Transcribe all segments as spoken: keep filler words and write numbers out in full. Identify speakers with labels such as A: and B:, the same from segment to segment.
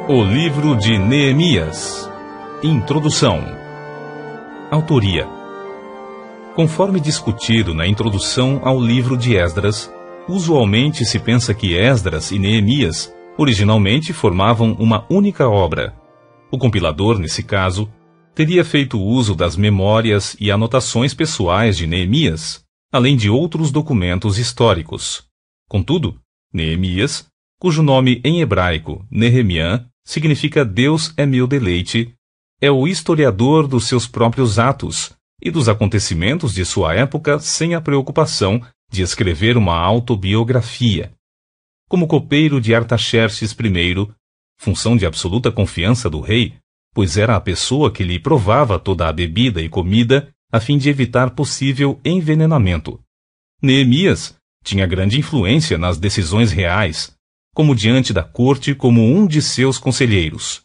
A: O livro de Neemias. Introdução. Autoria. Conforme discutido na introdução ao livro de Esdras, usualmente se pensa que Esdras e Neemias originalmente formavam uma única obra. O compilador, nesse caso, teria feito uso das memórias e anotações pessoais de Neemias, além de outros documentos históricos. Contudo, Neemias, cujo nome em hebraico, Nehemiah, significa Deus é meu deleite, é o historiador dos seus próprios atos e dos acontecimentos de sua época sem a preocupação de escrever uma autobiografia. Como copeiro de Artaxerxes I, função de absoluta confiança do rei, pois era a pessoa que lhe provava toda a bebida e comida a fim de evitar possível envenenamento. Neemias tinha grande influência nas decisões reais, como diante da corte como um de seus conselheiros.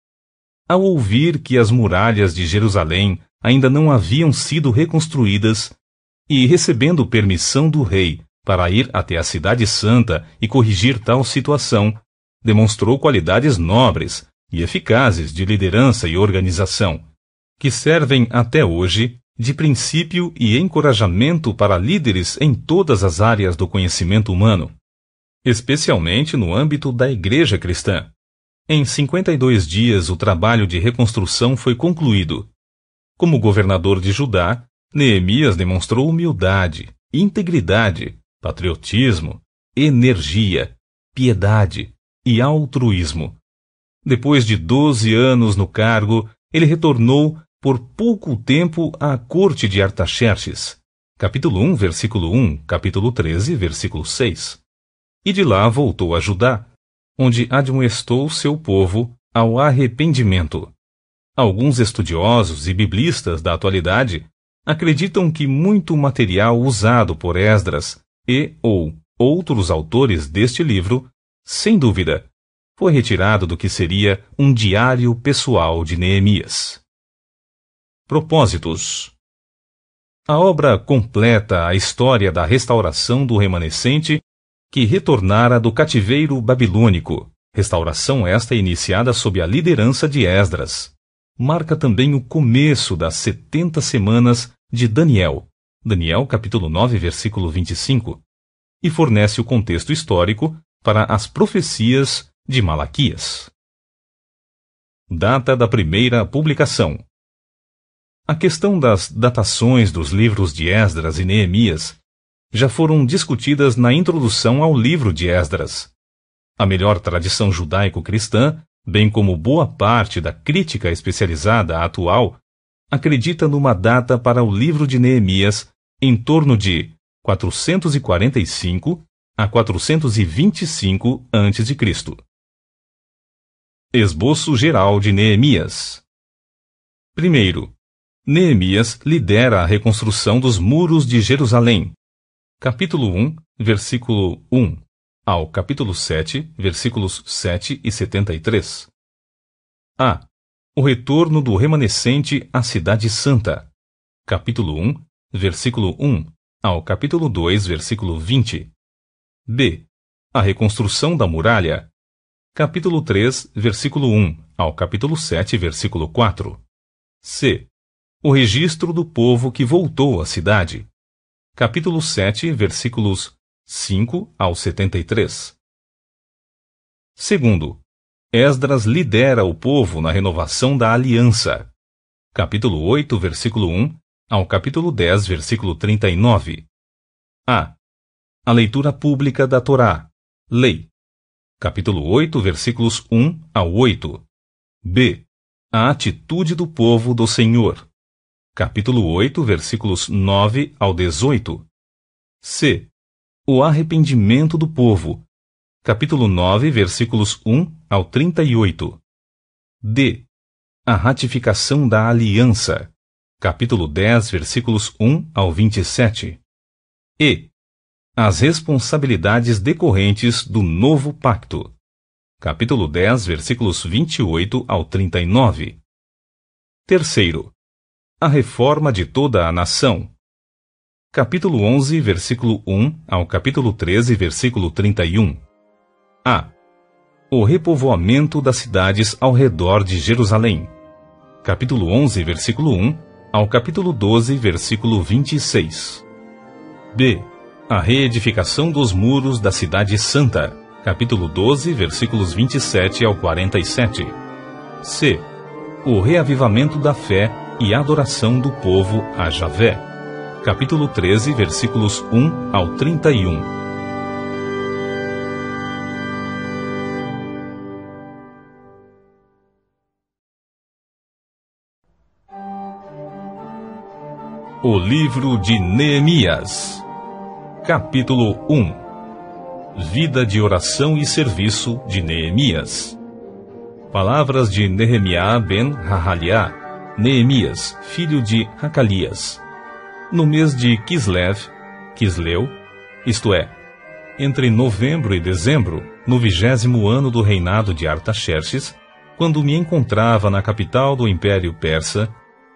A: Ao ouvir que as muralhas de Jerusalém ainda não haviam sido reconstruídas, e recebendo permissão do rei para ir até a cidade santa e corrigir tal situação, demonstrou qualidades nobres e eficazes de liderança e organização, que servem até hoje de princípio e encorajamento para líderes em todas as áreas do conhecimento humano, especialmente no âmbito da Igreja cristã. Em cinquenta e dois dias o trabalho de reconstrução foi concluído. Como governador de Judá, Neemias demonstrou humildade, integridade, patriotismo, energia, piedade e altruísmo. Depois de doze anos no cargo, ele retornou por pouco tempo à corte de Artaxerxes. Capítulo um, versículo um, capítulo treze, versículo seis. E de lá voltou a Judá, onde admoestou seu povo ao arrependimento. Alguns estudiosos e biblistas da atualidade acreditam que muito material usado por Esdras e ou outros autores deste livro, sem dúvida, foi retirado do que seria um diário pessoal de Neemias. Propósitos. A obra completa a história da restauração do remanescente que retornara do cativeiro babilônico, restauração esta iniciada sob a liderança de Esdras. Marca também o começo das setenta semanas de Daniel, Daniel capítulo nove, versículo vinte e cinco, e fornece o contexto histórico para as profecias de Malaquias. Data da primeira publicação. A questão das datações dos livros de Esdras e Neemias já foram discutidas na introdução ao livro de Esdras. A melhor tradição judaico-cristã, bem como boa parte da crítica especializada atual, acredita numa data para o livro de Neemias em torno de quatrocentos e quarenta e cinco a quatrocentos e vinte e cinco antes de Cristo. Esboço geral de Neemias. Primeiro, Neemias lidera a reconstrução dos muros de Jerusalém. Capítulo um, versículo um, ao capítulo sete, versículos sete e setenta e três. A. O retorno do remanescente à Cidade Santa. Capítulo um, versículo um, ao capítulo dois, versículo vinte. B. A reconstrução da muralha. Capítulo três, versículo um, ao capítulo sete, versículo quatro. C. O registro do povo que voltou à cidade. Capítulo sete, versículos cinco ao setenta e três. Segundo, Esdras lidera o povo na renovação da aliança. Capítulo oito, versículo um, ao capítulo dez, versículo trinta e nove. A. A leitura pública da Torá, lei. Capítulo oito, versículos um ao oito. B. A atitude do povo do Senhor. Capítulo oito, versículos nove ao dezoito. C. O arrependimento do povo. Capítulo nove, versículos um ao trinta e oito. D. A ratificação da aliança. Capítulo dez, versículos um ao vinte e sete. E. As responsabilidades decorrentes do novo pacto. Capítulo dez, versículos vinte e oito ao trinta e nove. Terceiro. A reforma de toda a nação. Capítulo onze, versículo um ao capítulo treze, versículo trinta e um. A. O repovoamento das cidades ao redor de Jerusalém. Capítulo onze, versículo um, ao capítulo doze, versículo vinte e seis. B. A reedificação dos muros da cidade santa. Capítulo doze, versículos vinte e sete ao quarenta e sete. C. O reavivamento da fé e adoração do povo a Javé. Capítulo treze, versículos um ao trinta e um. O livro de Neemias. Capítulo um. Vida de oração e serviço de Neemias. Palavras de Nehemiá ben Hahaliá, Neemias, filho de Hacalias. No mês de Kislev, Quisleu, isto é, entre novembro e dezembro, no vigésimo ano do reinado de Artaxerxes, quando me encontrava na capital do Império Persa,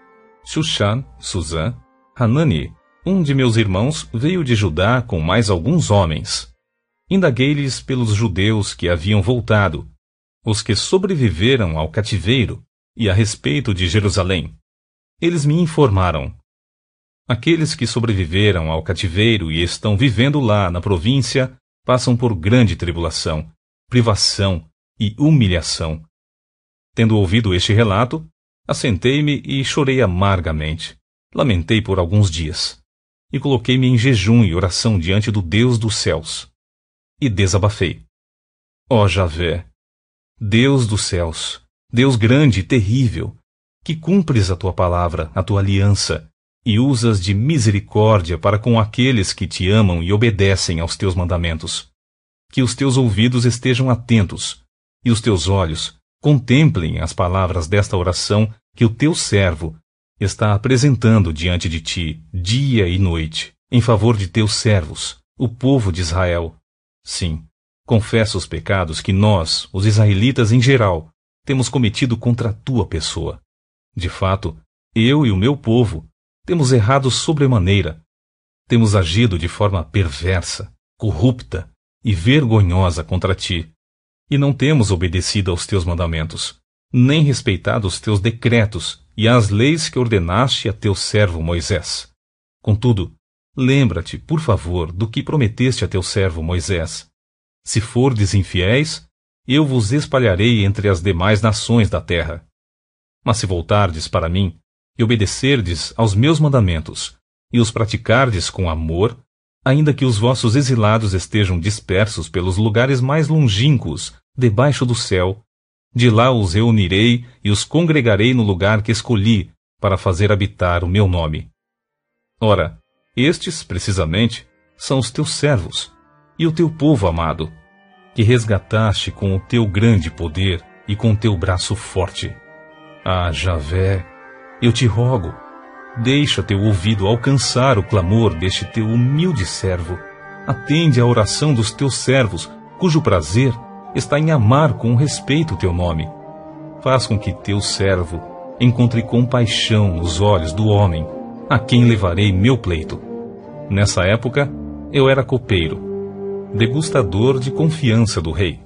A: Shushan, Suzã, Hanani, um de meus irmãos, veio de Judá com mais alguns homens. Indaguei-lhes pelos judeus que haviam voltado, os que sobreviveram ao cativeiro, e a respeito de Jerusalém. Eles me informaram: aqueles que sobreviveram ao cativeiro e estão vivendo lá na província passam por grande tribulação, privação e humilhação. Tendo ouvido este relato, assentei-me e chorei amargamente. Lamentei por alguns dias, e coloquei-me em jejum e oração diante do Deus dos céus. E desabafei: ó Javé, Deus dos céus, Deus grande e terrível, que cumpres a tua palavra, a tua aliança, e usas de misericórdia para com aqueles que te amam e obedecem aos teus mandamentos. Que os teus ouvidos estejam atentos, e os teus olhos contemplem as palavras desta oração que o teu servo está apresentando diante de ti, dia e noite, em favor de teus servos, o povo de Israel. Sim, confessa os pecados que nós, os israelitas em geral, temos cometido contra a tua pessoa. De fato, eu e o meu povo temos errado sobremaneira. Temos agido de forma perversa, corrupta e vergonhosa contra ti, e não temos obedecido aos teus mandamentos, nem respeitado os teus decretos e as leis que ordenaste a teu servo Moisés. Contudo, lembra-te, por favor, do que prometeste a teu servo Moisés. Se fordes infiéis, eu vos espalharei entre as demais nações da terra. Mas se voltardes para mim, e obedecerdes aos meus mandamentos, e os praticardes com amor, ainda que os vossos exilados estejam dispersos pelos lugares mais longínquos, debaixo do céu, de lá os reunirei e os congregarei no lugar que escolhi para fazer habitar o meu nome. Ora, estes, precisamente, são os teus servos, e o teu povo amado, que resgataste com o teu grande poder e com teu braço forte. Ah, Javé, eu te rogo, deixa teu ouvido alcançar o clamor deste teu humilde servo. Atende à oração dos teus servos, cujo prazer está em amar com respeito o teu nome. Faz com que teu servo encontre compaixão nos olhos do homem, a quem levarei meu pleito. Nessa época, eu era copeiro, degustador de confiança do rei.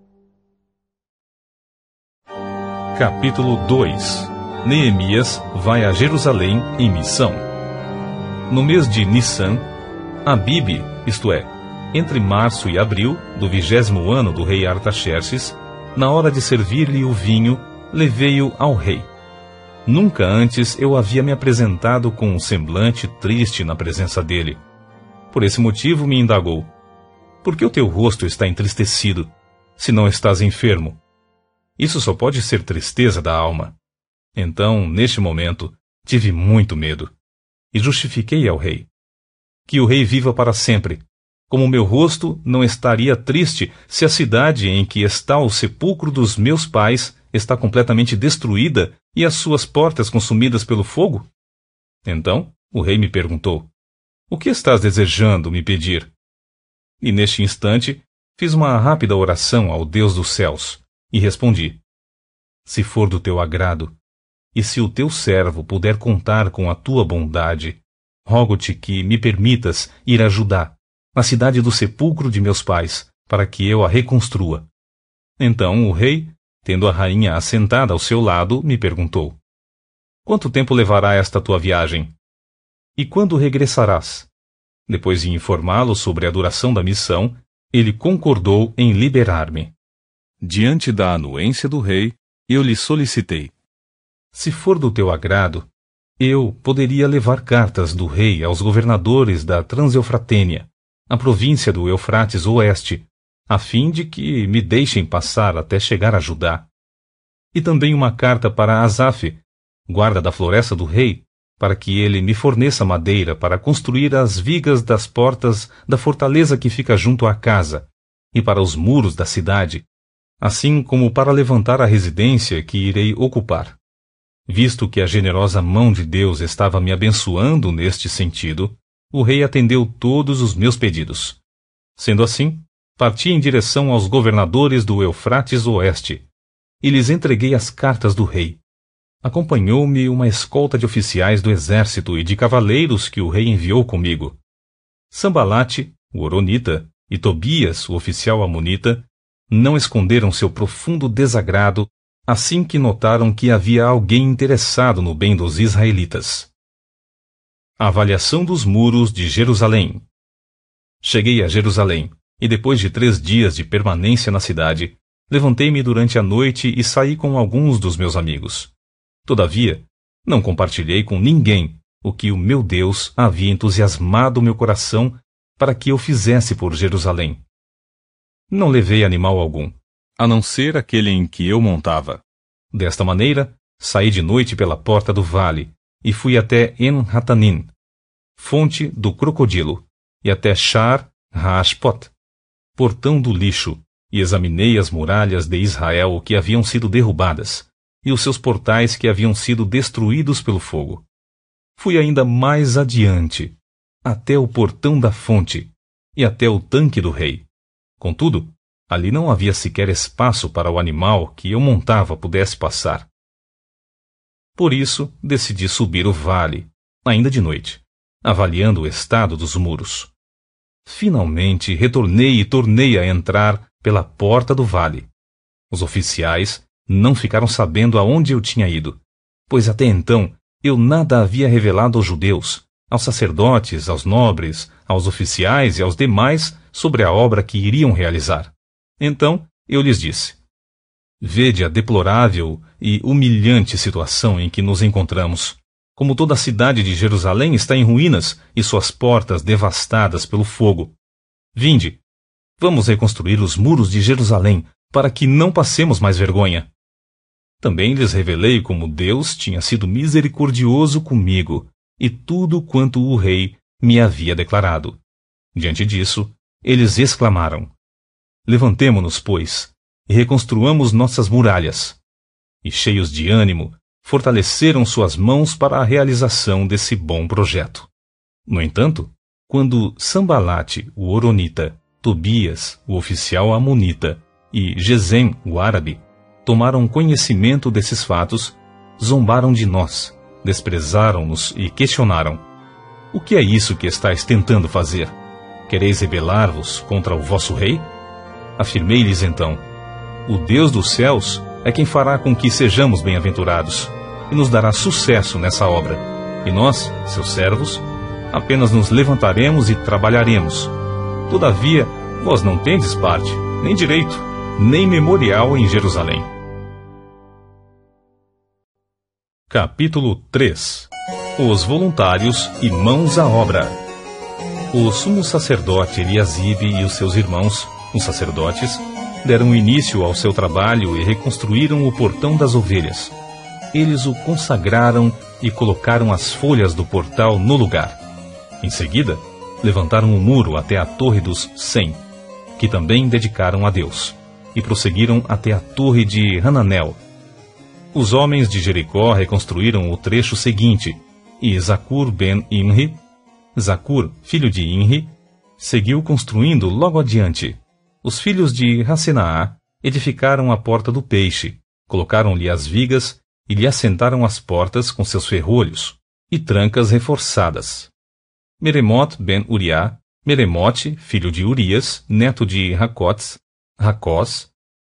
A: Capítulo dois. Neemias vai a Jerusalém em missão. No mês de Nissan, Abibe, isto é, entre março e abril do vigésimo ano do rei Artaxerxes, na hora de servir-lhe o vinho, levei-o ao rei. Nunca antes eu havia me apresentado com um semblante triste na presença dele. Por esse motivo me indagou: por que o teu rosto está entristecido, se não estás enfermo? Isso só pode ser tristeza da alma. Então, neste momento, tive muito medo, e justifiquei ao rei: que o rei viva para sempre. Como meu rosto não estaria triste se a cidade em que está o sepulcro dos meus pais está completamente destruída e as suas portas consumidas pelo fogo? Então, o rei me perguntou: o que estás desejando me pedir? E neste instante, fiz uma rápida oração ao Deus dos céus, e respondi: se for do teu agrado, e se o teu servo puder contar com a tua bondade, rogo-te que me permitas ir a Judá, na cidade do sepulcro de meus pais, para que eu a reconstrua. Então o rei, tendo a rainha assentada ao seu lado, me perguntou: Quanto tempo levará esta tua viagem? E quando regressarás? Depois de informá-lo sobre a duração da missão, ele concordou em liberar-me. Diante da anuência do rei, eu lhe solicitei: Se for do teu agrado, eu poderia levar cartas do rei aos governadores da Transeufratênia, a província do Eufrates Oeste, a fim de que me deixem passar até chegar a Judá. E também uma carta para Asaf, guarda da floresta do rei, para que ele me forneça madeira para construir as vigas das portas da fortaleza que fica junto à casa, e para os muros da cidade, assim como para levantar a residência que irei ocupar. Visto que a generosa mão de Deus estava me abençoando neste sentido, o rei atendeu todos os meus pedidos. Sendo assim, parti em direção aos governadores do Eufrates Oeste, e lhes entreguei as cartas do rei. Acompanhou-me uma escolta de oficiais do exército e de cavaleiros que o rei enviou comigo. Sambalate, o Horonita, e Tobias, o oficial amonita, não esconderam seu profundo desagrado assim que notaram que havia alguém interessado no bem dos israelitas. Avaliação dos muros de Jerusalém. Cheguei a Jerusalém, e depois de três dias de permanência na cidade, levantei-me durante a noite e saí com alguns dos meus amigos. Todavia, não compartilhei com ninguém o que o meu Deus havia entusiasmado meu coração para que eu fizesse por Jerusalém. Não levei animal algum, a não ser aquele em que eu montava. Desta maneira, saí de noite pela porta do vale, e fui até En-Hatanim, fonte do crocodilo, e até Shar Ha-Ashpot, portão do lixo, e examinei as muralhas de Israel que haviam sido derrubadas, e os seus portais que haviam sido destruídos pelo fogo. Fui ainda mais adiante, até o portão da fonte, e até o tanque do rei. Contudo, ali não havia sequer espaço para o animal que eu montava pudesse passar. Por isso, decidi subir o vale, ainda de noite, avaliando o estado dos muros. Finalmente, retornei e tornei a entrar pela porta do vale. Os oficiais não ficaram sabendo aonde eu tinha ido, pois até então eu nada havia revelado aos judeus, aos sacerdotes, aos nobres, aos oficiais e aos demais sobre a obra que iriam realizar. Então eu lhes disse: Vede a deplorável e humilhante situação em que nos encontramos. Como toda a cidade de Jerusalém está em ruínas e suas portas devastadas pelo fogo. Vinde, vamos reconstruir os muros de Jerusalém, para que não passemos mais vergonha. Também lhes revelei como Deus tinha sido misericordioso comigo, e tudo quanto o rei me havia declarado. Diante disso, eles exclamaram: Levantemo-nos, pois, e reconstruamos nossas muralhas. E cheios de ânimo, fortaleceram suas mãos para a realização desse bom projeto. No entanto, quando Sambalate, o Horonita, Tobias, o oficial amonita, e Gesem, o árabe, tomaram conhecimento desses fatos, zombaram de nós, desprezaram-nos e questionaram: O que é isso que estáis tentando fazer? Quereis rebelar-vos contra o vosso rei? Afirmei-lhes então: O Deus dos céus é quem fará com que sejamos bem-aventurados, e nos dará sucesso nessa obra. E nós, seus servos, apenas nos levantaremos e trabalharemos. Todavia, vós não tendes parte, nem direito, nem memorial em Jerusalém. Capítulo três. Os voluntários e mãos à obra. O sumo sacerdote Eliasibe e os seus irmãos, os sacerdotes, deram início ao seu trabalho e reconstruíram o portão das ovelhas. Eles o consagraram e colocaram as folhas do portal no lugar. Em seguida, levantaram o muro até a torre dos cem, que também dedicaram a Deus, e prosseguiram até a torre de Hananel. Os homens de Jericó reconstruíram o trecho seguinte, e Zacur ben Imri, Zacur, filho de Imri, seguiu construindo logo adiante. Os filhos de Hassenaá edificaram a porta do peixe, colocaram-lhe as vigas e lhe assentaram as portas com seus ferrolhos e trancas reforçadas. Meremote ben Uriá, Meremote, filho de Urias, neto de Racotes, Racós,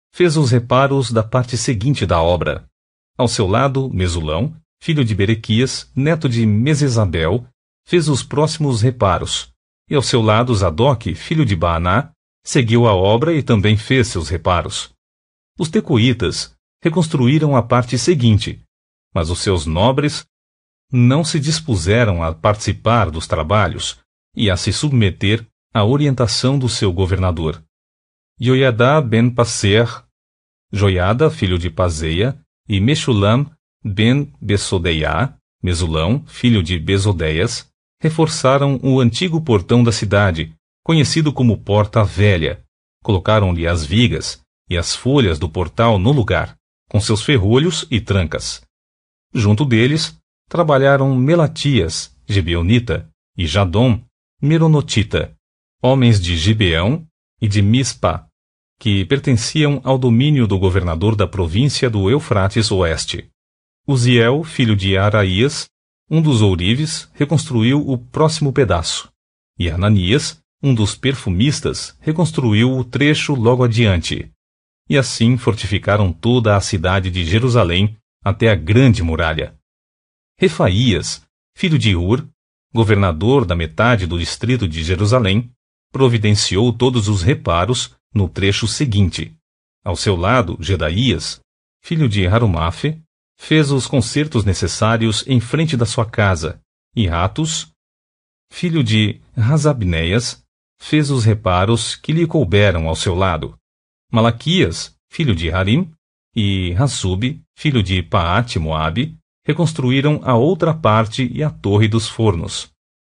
A: fez os reparos da parte seguinte da obra. Ao seu lado, Mesulão, filho de Berequias, neto de Mesesabel, fez os próximos reparos. E ao seu lado, Zadok, filho de Baaná, seguiu a obra e também fez seus reparos. Os tecoitas reconstruíram a parte seguinte, mas os seus nobres não se dispuseram a participar dos trabalhos e a se submeter à orientação do seu governador. Joiadá ben Passer, Joiada, filho de Paseia, e Meshulam ben Besodeiá, Mesulão, filho de Besodeias, reforçaram o antigo portão da cidade, conhecido como Porta Velha. Colocaram-lhe as vigas e as folhas do portal no lugar, com seus ferrolhos e trancas. Junto deles, trabalharam Melatias, Gibeonita, e Jadom, Meronotita, homens de Gibeão e de Mispa, que pertenciam ao domínio do governador da província do Eufrates Oeste. Uziel, filho de Araías, um dos ourives, reconstruiu o próximo pedaço, e Ananias, um dos perfumistas, reconstruiu o trecho logo adiante. E assim fortificaram toda a cidade de Jerusalém até a grande muralha. Refaías, filho de Ur, governador da metade do distrito de Jerusalém, providenciou todos os reparos no trecho seguinte. Ao seu lado, Gedaías, filho de Harumafe, fez os concertos necessários em frente da sua casa, e Ratus, filho de Razabneias, fez os reparos que lhe couberam ao seu lado. Malaquias, filho de Harim, e Hassub, filho de Paate Moabe, reconstruíram a outra parte e a torre dos fornos.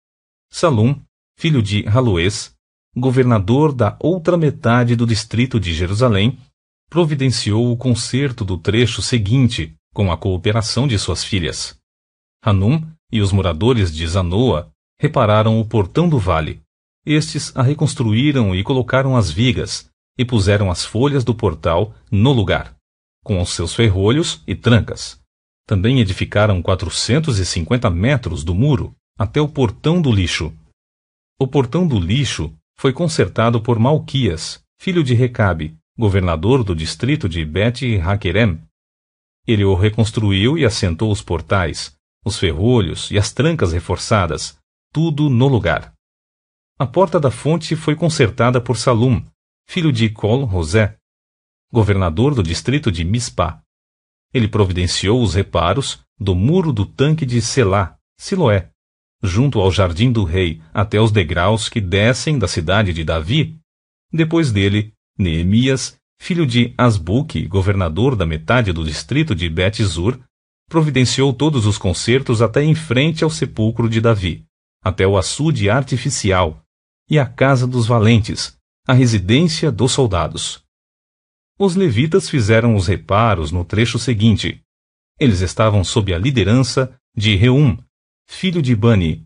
A: Salum, filho de Haluês, governador da outra metade do distrito de Jerusalém, providenciou o conserto do trecho seguinte, com a cooperação de suas filhas. Hanum e os moradores de Zanoa repararam o portão do vale. Estes a reconstruíram e colocaram as vigas, e puseram as folhas do portal no lugar, com os seus ferrolhos e trancas. Também edificaram quatrocentos e cinquenta metros do muro até o portão do lixo. O portão do lixo foi consertado por Malquias, filho de Recabe, governador do distrito de Bet-Haquerem. Ele o reconstruiu e assentou os portais, os ferrolhos e as trancas reforçadas, tudo no lugar. A porta da fonte foi consertada por Salum, filho de Col-Rosé, governador do distrito de Mispa. Ele providenciou os reparos do muro do tanque de Selá, Siloé, junto ao jardim do rei, até os degraus que descem da cidade de Davi. Depois dele, Neemias, filho de Asbuque, governador da metade do distrito de Bet-Zur, providenciou todos os concertos até em frente ao sepulcro de Davi, até o açude artificial, e a casa dos valentes, a residência dos soldados. Os levitas fizeram os reparos no trecho seguinte. Eles estavam sob a liderança de Reum, filho de Bani.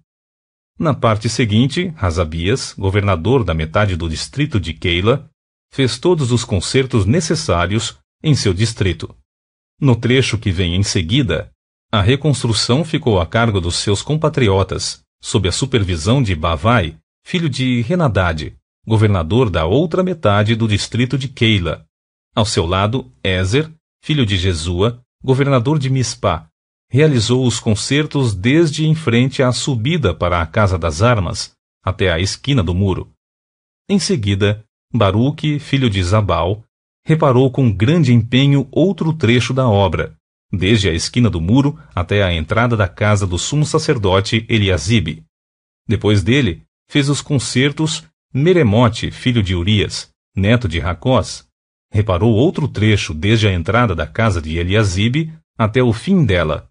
A: Na parte seguinte, Hazabias, governador da metade do distrito de Keila, fez todos os concertos necessários em seu distrito. No trecho que vem em seguida, a reconstrução ficou a cargo dos seus compatriotas, sob a supervisão de Bavai, filho de Renadade, governador da outra metade do distrito de Keila. Ao seu lado, Ézer, filho de Jesua, governador de Mispá, realizou os concertos desde em frente à subida para a Casa das Armas, até a esquina do muro. Em seguida, Baruque, filho de Zabal, reparou com grande empenho outro trecho da obra, desde a esquina do muro até a entrada da casa do sumo sacerdote Eliasibe. Depois dele, fez os concertos Meremote, filho de Urias, neto de Racós. Reparou outro trecho desde a entrada da casa de Eliasibe até o fim dela.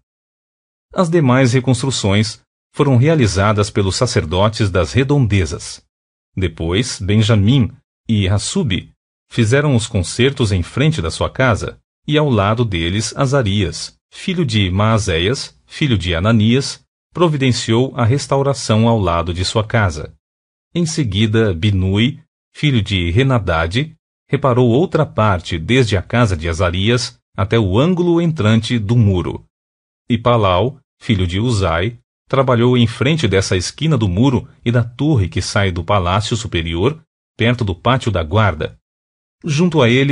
A: As demais reconstruções foram realizadas pelos sacerdotes das redondezas. Depois, Benjamim e Hassub fizeram os concertos em frente da sua casa, e ao lado deles Azarias, filho de Maazéias, filho de Ananias, providenciou a restauração ao lado de sua casa. Em seguida, Binui, filho de Renadade, reparou outra parte desde a casa de Azarias até o ângulo entrante do muro. E Palau, filho de Uzai, trabalhou em frente dessa esquina do muro e da torre que sai do palácio superior, perto do pátio da guarda. Junto a ele,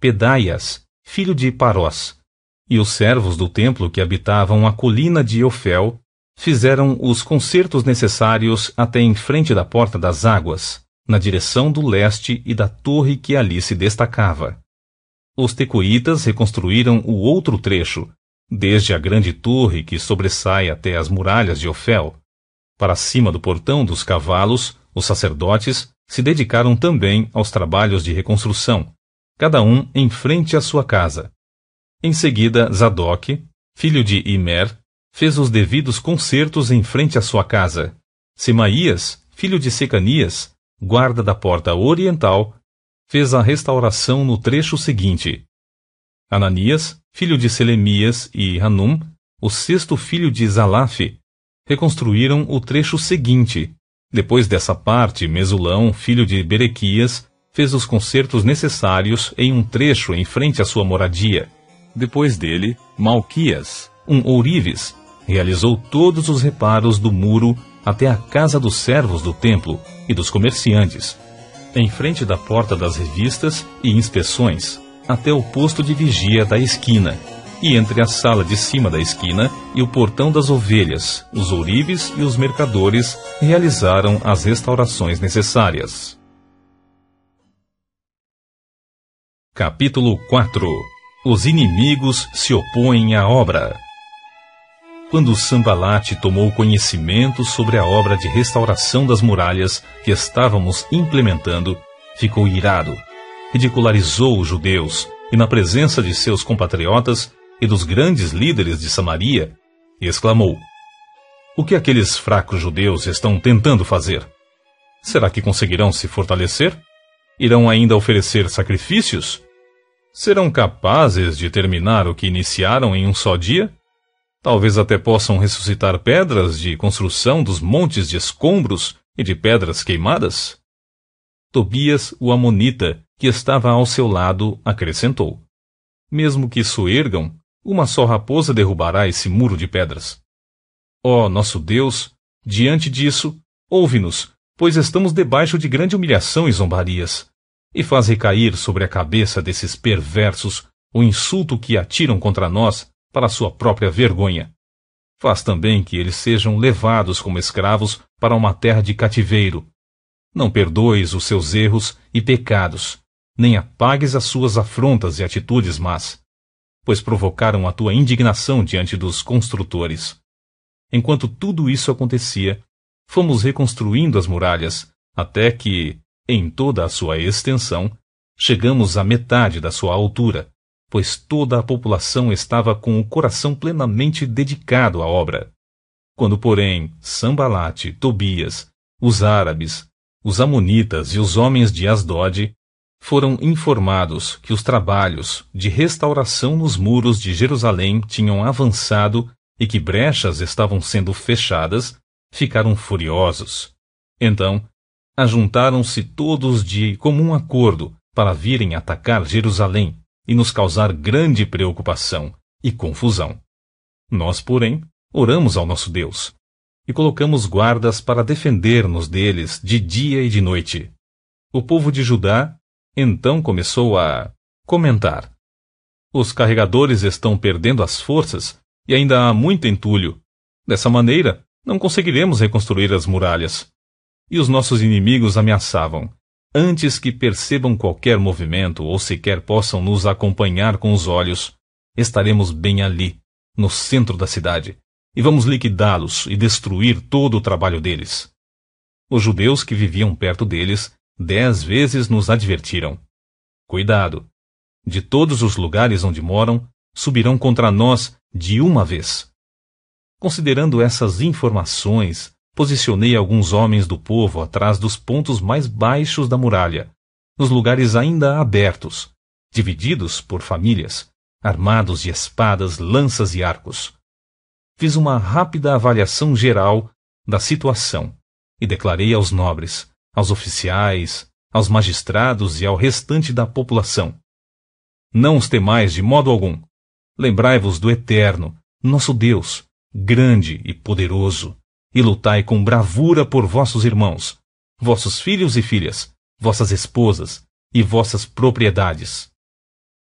A: Pedaias, filho de Parós, e os servos do templo que habitavam a colina de Ofel fizeram os concertos necessários até em frente da Porta das Águas, na direção do leste e da torre que ali se destacava. Os tecoitas reconstruíram o outro trecho, desde a grande torre que sobressai até as muralhas de Ofel. Para cima do portão dos cavalos, os sacerdotes se dedicaram também aos trabalhos de reconstrução, cada um em frente à sua casa. Em seguida, Zadok, filho de Imer, fez os devidos concertos em frente à sua casa. Semaías, filho de Secanias, guarda da porta oriental, fez a restauração no trecho seguinte. Ananias, filho de Selemias, e Hanum, o sexto filho de Zalaf, reconstruíram o trecho seguinte. Depois dessa parte, Mesulão, filho de Berequias, fez os concertos necessários em um trecho em frente à sua moradia. Depois dele, Malquias, um ourives, realizou todos os reparos do muro até a casa dos servos do templo e dos comerciantes, em frente da porta das revistas e inspeções, até o posto de vigia da esquina, e entre a sala de cima da esquina e o portão das ovelhas, os ourives e os mercadores realizaram as restaurações necessárias. Capítulo quatro. Os inimigos se opõem à obra. Quando Sambalate tomou conhecimento sobre a obra de restauração das muralhas que estávamos implementando, ficou irado, ridicularizou os judeus e, na presença de seus compatriotas e dos grandes líderes de Samaria, exclamou: "O que aqueles fracos judeus estão tentando fazer? Será que conseguirão se fortalecer? Irão ainda oferecer sacrifícios? Serão capazes de terminar o que iniciaram em um só dia? Talvez até possam ressuscitar pedras de construção dos montes de escombros e de pedras queimadas?" Tobias, o amonita, que estava ao seu lado, acrescentou: "Mesmo que soergam, uma só raposa derrubará esse muro de pedras. Ó nosso Deus, diante disso, ouve-nos, pois estamos debaixo de grande humilhação e zombarias, e faz recair sobre a cabeça desses perversos o insulto que atiram contra nós para sua própria vergonha. Faz também que eles sejam levados como escravos para uma terra de cativeiro. Não perdoes os seus erros e pecados, nem apagues as suas afrontas e atitudes más, pois provocaram a tua indignação diante dos construtores. Enquanto tudo isso acontecia, fomos reconstruindo as muralhas, até que, em toda a sua extensão, chegamos à metade da sua altura, pois toda a população estava com o coração plenamente dedicado à obra. Quando, porém, Sambalate, Tobias, os árabes, os amonitas e os homens de Asdod foram informados que os trabalhos de restauração nos muros de Jerusalém tinham avançado e que brechas estavam sendo fechadas, ficaram furiosos. Então, ajuntaram-se todos de comum acordo para virem atacar Jerusalém e nos causar grande preocupação e confusão. Nós, porém, oramos ao nosso Deus e colocamos guardas para defender-nos deles de dia e de noite. O povo de Judá então começou a comentar: "Os carregadores estão perdendo as forças e ainda há muito entulho. Dessa maneira, não conseguiremos reconstruir as muralhas." E os nossos inimigos ameaçavam: "Antes que percebam qualquer movimento ou sequer possam nos acompanhar com os olhos, estaremos bem ali, no centro da cidade, e vamos liquidá-los e destruir todo o trabalho deles." Os judeus que viviam perto deles dez vezes nos advertiram: "Cuidado! De todos os lugares onde moram, subirão contra nós de uma vez." Considerando essas informações, posicionei alguns homens do povo atrás dos pontos mais baixos da muralha, nos lugares ainda abertos, divididos por famílias, armados de espadas, lanças e arcos. Fiz uma rápida avaliação geral da situação e declarei aos nobres, aos oficiais, aos magistrados e ao restante da população: "Não os temais de modo algum. Lembrai-vos do Eterno, nosso Deus, grande e poderoso, e lutai com bravura por vossos irmãos, vossos filhos e filhas, vossas esposas e vossas propriedades."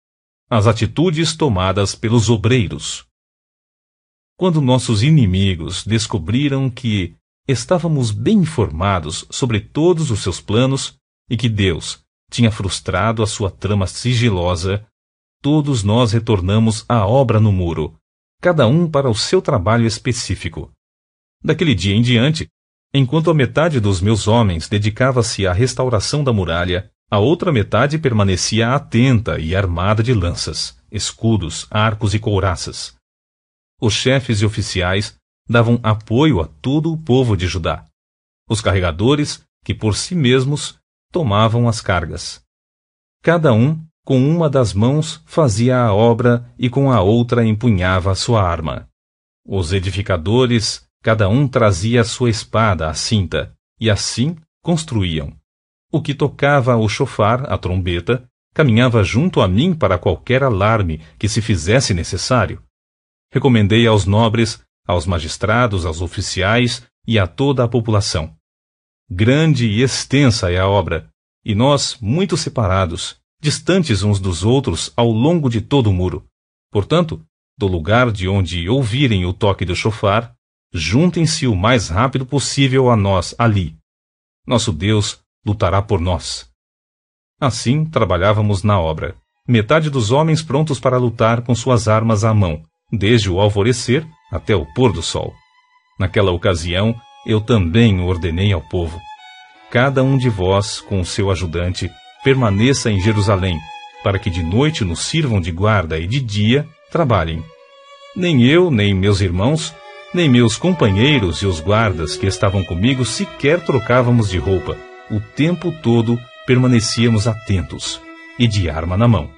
A: as atitudes tomadas pelos obreiros. Quando nossos inimigos descobriram que estávamos bem informados sobre todos os seus planos e que Deus tinha frustrado a sua trama sigilosa, todos nós retornamos à obra no muro, cada um para o seu trabalho específico. Daquele dia em diante, enquanto a metade dos meus homens dedicava-se à restauração da muralha, a outra metade permanecia atenta e armada de lanças, escudos, arcos e couraças. Os chefes e oficiais davam apoio a todo o povo de Judá. Os carregadores, que por si mesmos tomavam as cargas. Cada um, com uma das mãos, fazia a obra e com a outra empunhava a sua arma. Os edificadores, cada um trazia a sua espada à cinta, e assim construíam. O que tocava o chofar, a trombeta, caminhava junto a mim para qualquer alarme que se fizesse necessário. Recomendei aos nobres, aos magistrados, aos oficiais e a toda a população. Grande e extensa é a obra, e nós, muito separados, distantes uns dos outros ao longo de todo o muro. Portanto, do lugar de onde ouvirem o toque do chofar, juntem-se o mais rápido possível a nós ali. Nosso Deus lutará por nós. Assim trabalhávamos na obra, metade dos homens prontos para lutar com suas armas à mão, desde o alvorecer até o pôr do sol. Naquela ocasião, eu também ordenei ao povo: cada um de vós, com o seu ajudante, permaneça em Jerusalém, para que de noite nos sirvam de guarda e de dia trabalhem. Nem eu, nem meus irmãos, nem meus companheiros e os guardas que estavam comigo sequer trocávamos de roupa. O tempo todo permanecíamos atentos e de arma na mão.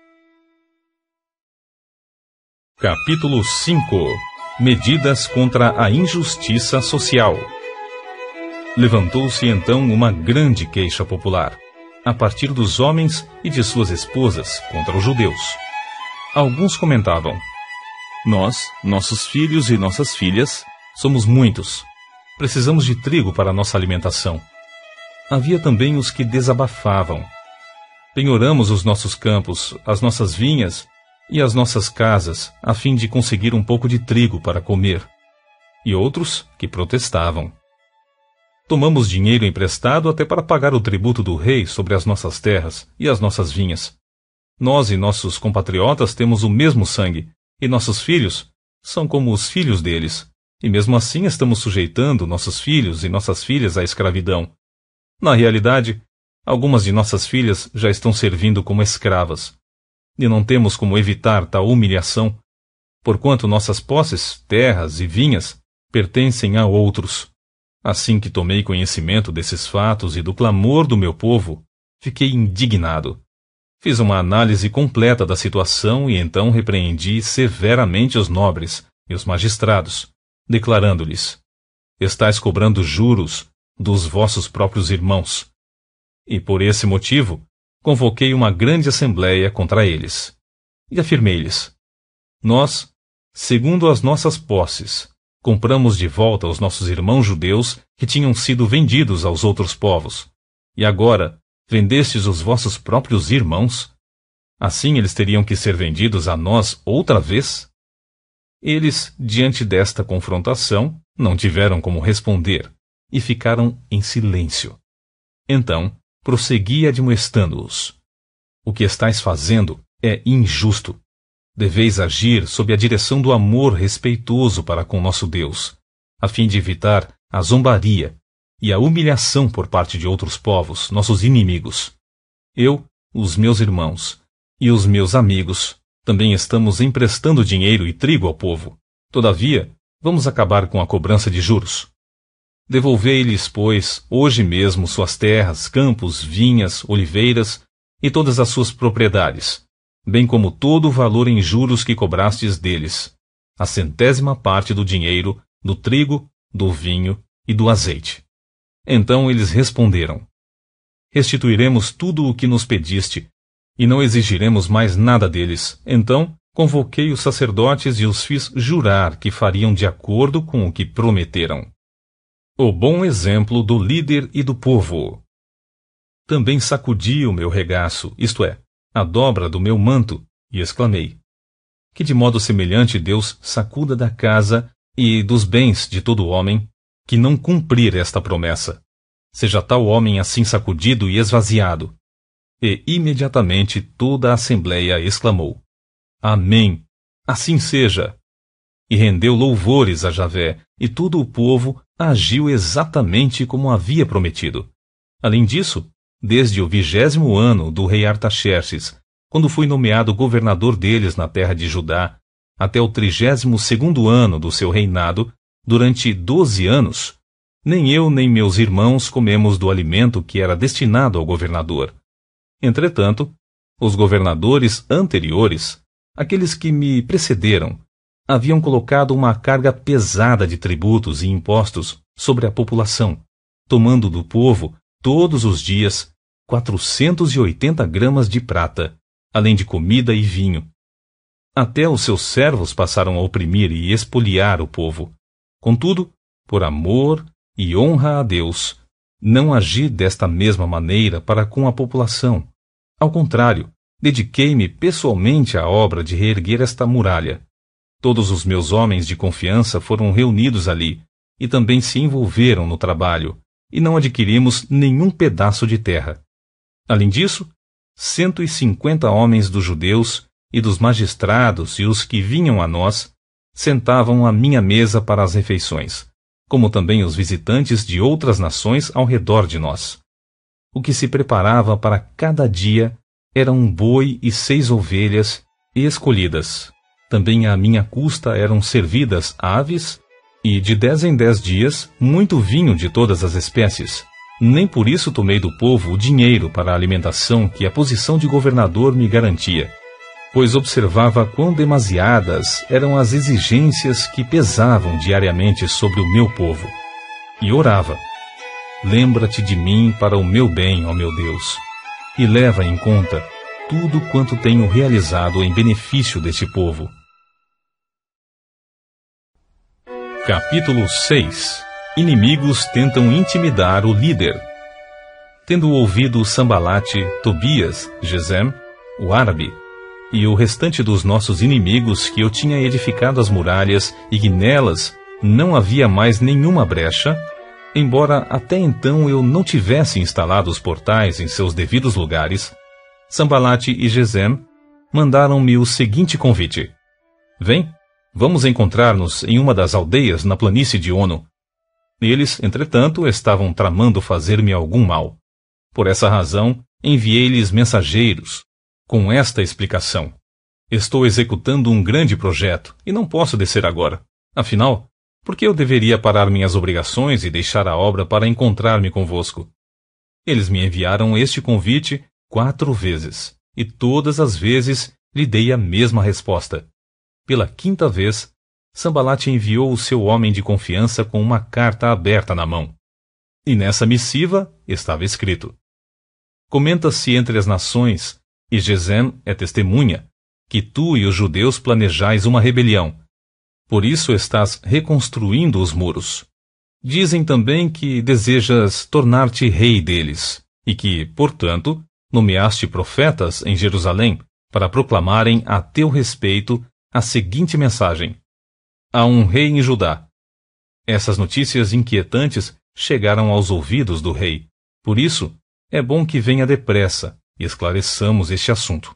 A: Capítulo cinco. Medidas contra a injustiça social. Levantou-se então uma grande queixa popular, a partir dos homens e de suas esposas, contra os judeus. Alguns comentavam: nós, nossos filhos e nossas filhas, somos muitos. Precisamos de trigo para nossa alimentação. Havia também os que desabafavam: penhoramos os nossos campos, as nossas vinhas e as nossas casas, a fim de conseguir um pouco de trigo para comer. E outros que protestavam: tomamos dinheiro emprestado até para pagar o tributo do rei sobre as nossas terras e as nossas vinhas. Nós e nossos compatriotas temos o mesmo sangue, e nossos filhos são como os filhos deles, e mesmo assim estamos sujeitando nossos filhos e nossas filhas à escravidão. Na realidade, algumas de nossas filhas já estão servindo como escravas, e não temos como evitar tal humilhação, porquanto nossas posses, terras e vinhas pertencem a outros. Assim que tomei conhecimento desses fatos e do clamor do meu povo, fiquei indignado. Fiz uma análise completa da situação e então repreendi severamente os nobres e os magistrados, declarando-lhes: estais cobrando juros dos vossos próprios irmãos. E por esse motivo, convoquei uma grande assembleia contra eles. E afirmei-lhes: nós, segundo as nossas posses, compramos de volta os nossos irmãos judeus que tinham sido vendidos aos outros povos. E agora, vendestes os vossos próprios irmãos? Assim eles teriam que ser vendidos a nós outra vez? Eles, diante desta confrontação, não tiveram como responder, e ficaram em silêncio. Então, prossegui admoestando-os: o que estais fazendo é injusto. Deveis agir sob a direção do amor respeitoso para com nosso Deus, a fim de evitar a zombaria e a humilhação por parte de outros povos, nossos inimigos. Eu, os meus irmãos e os meus amigos também estamos emprestando dinheiro e trigo ao povo. Todavia, vamos acabar com a cobrança de juros. Devolvei-lhes, pois, hoje mesmo suas terras, campos, vinhas, oliveiras e todas as suas propriedades, bem como todo o valor em juros que cobrastes deles, a centésima parte do dinheiro, do trigo, do vinho e do azeite. Então eles responderam: restituiremos tudo o que nos pediste, e não exigiremos mais nada deles. Então convoquei os sacerdotes e os fiz jurar que fariam de acordo com o que prometeram. O bom exemplo do líder e do povo. Também sacudi o meu regaço, isto é, a dobra do meu manto, e exclamei: que de modo semelhante Deus sacuda da casa e dos bens de todo homem que não cumprir esta promessa. Seja tal homem assim sacudido e esvaziado. E imediatamente toda a assembleia exclamou: Amém, assim seja. E rendeu louvores a Javé, e todo o povo agiu exatamente como havia prometido. Além disso, desde o vigésimo ano do rei Artaxerxes, quando fui nomeado governador deles na terra de Judá, até o trigésimo segundo ano do seu reinado, durante doze anos, nem eu nem meus irmãos comemos do alimento que era destinado ao governador. Entretanto, os governadores anteriores, aqueles que me precederam, haviam colocado uma carga pesada de tributos e impostos sobre a população, tomando do povo, todos os dias, quatrocentos e oitenta gramas de prata, além de comida e vinho. Até os seus servos passaram a oprimir e expoliar o povo. Contudo, por amor e honra a Deus, não agi desta mesma maneira para com a população. Ao contrário, dediquei-me pessoalmente à obra de reerguer esta muralha. Todos os meus homens de confiança foram reunidos ali, e também se envolveram no trabalho, e não adquirimos nenhum pedaço de terra. Além disso, cento e cinquenta homens dos judeus e dos magistrados e os que vinham a nós sentavam à minha mesa para as refeições, como também os visitantes de outras nações ao redor de nós. O que se preparava para cada dia era um boi e seis ovelhas escolhidas. Também à minha custa eram servidas aves e, de dez em dez dias, muito vinho de todas as espécies. Nem por isso tomei do povo o dinheiro para a alimentação que a posição de governador me garantia, pois observava quão demasiadas eram as exigências que pesavam diariamente sobre o meu povo. E orava: lembra-te de mim para o meu bem, ó meu Deus, e leva em conta tudo quanto tenho realizado em benefício deste povo. Capítulo seis. Inimigos tentam intimidar o líder. Tendo ouvido Sambalate, Tobias, Gesem, o árabe, e o restante dos nossos inimigos que eu tinha edificado as muralhas e que nelas não havia mais nenhuma brecha, embora até então eu não tivesse instalado os portais em seus devidos lugares, Sambalate e Gesem mandaram-me o seguinte convite: Vem, vamos encontrar-nos em uma das aldeias na planície de Ono. Eles, entretanto, estavam tramando fazer-me algum mal. Por essa razão, enviei-lhes mensageiros, com esta explicação: estou executando um grande projeto e não posso descer agora. Afinal, por que eu deveria parar minhas obrigações e deixar a obra para encontrar-me convosco? Eles me enviaram este convite quatro vezes, e todas as vezes lhe dei a mesma resposta. Pela quinta vez, Sambalate enviou o seu homem de confiança com uma carta aberta na mão. E nessa missiva estava escrito: comenta-se entre as nações, e Gesem é testemunha, que tu e os judeus planejais uma rebelião. Por isso estás reconstruindo os muros. Dizem também que desejas tornar-te rei deles, e que, portanto, nomeaste profetas em Jerusalém para proclamarem a teu respeito a seguinte mensagem: há um rei em Judá. Essas notícias inquietantes chegaram aos ouvidos do rei. Por isso, é bom que venha depressa e esclareçamos este assunto.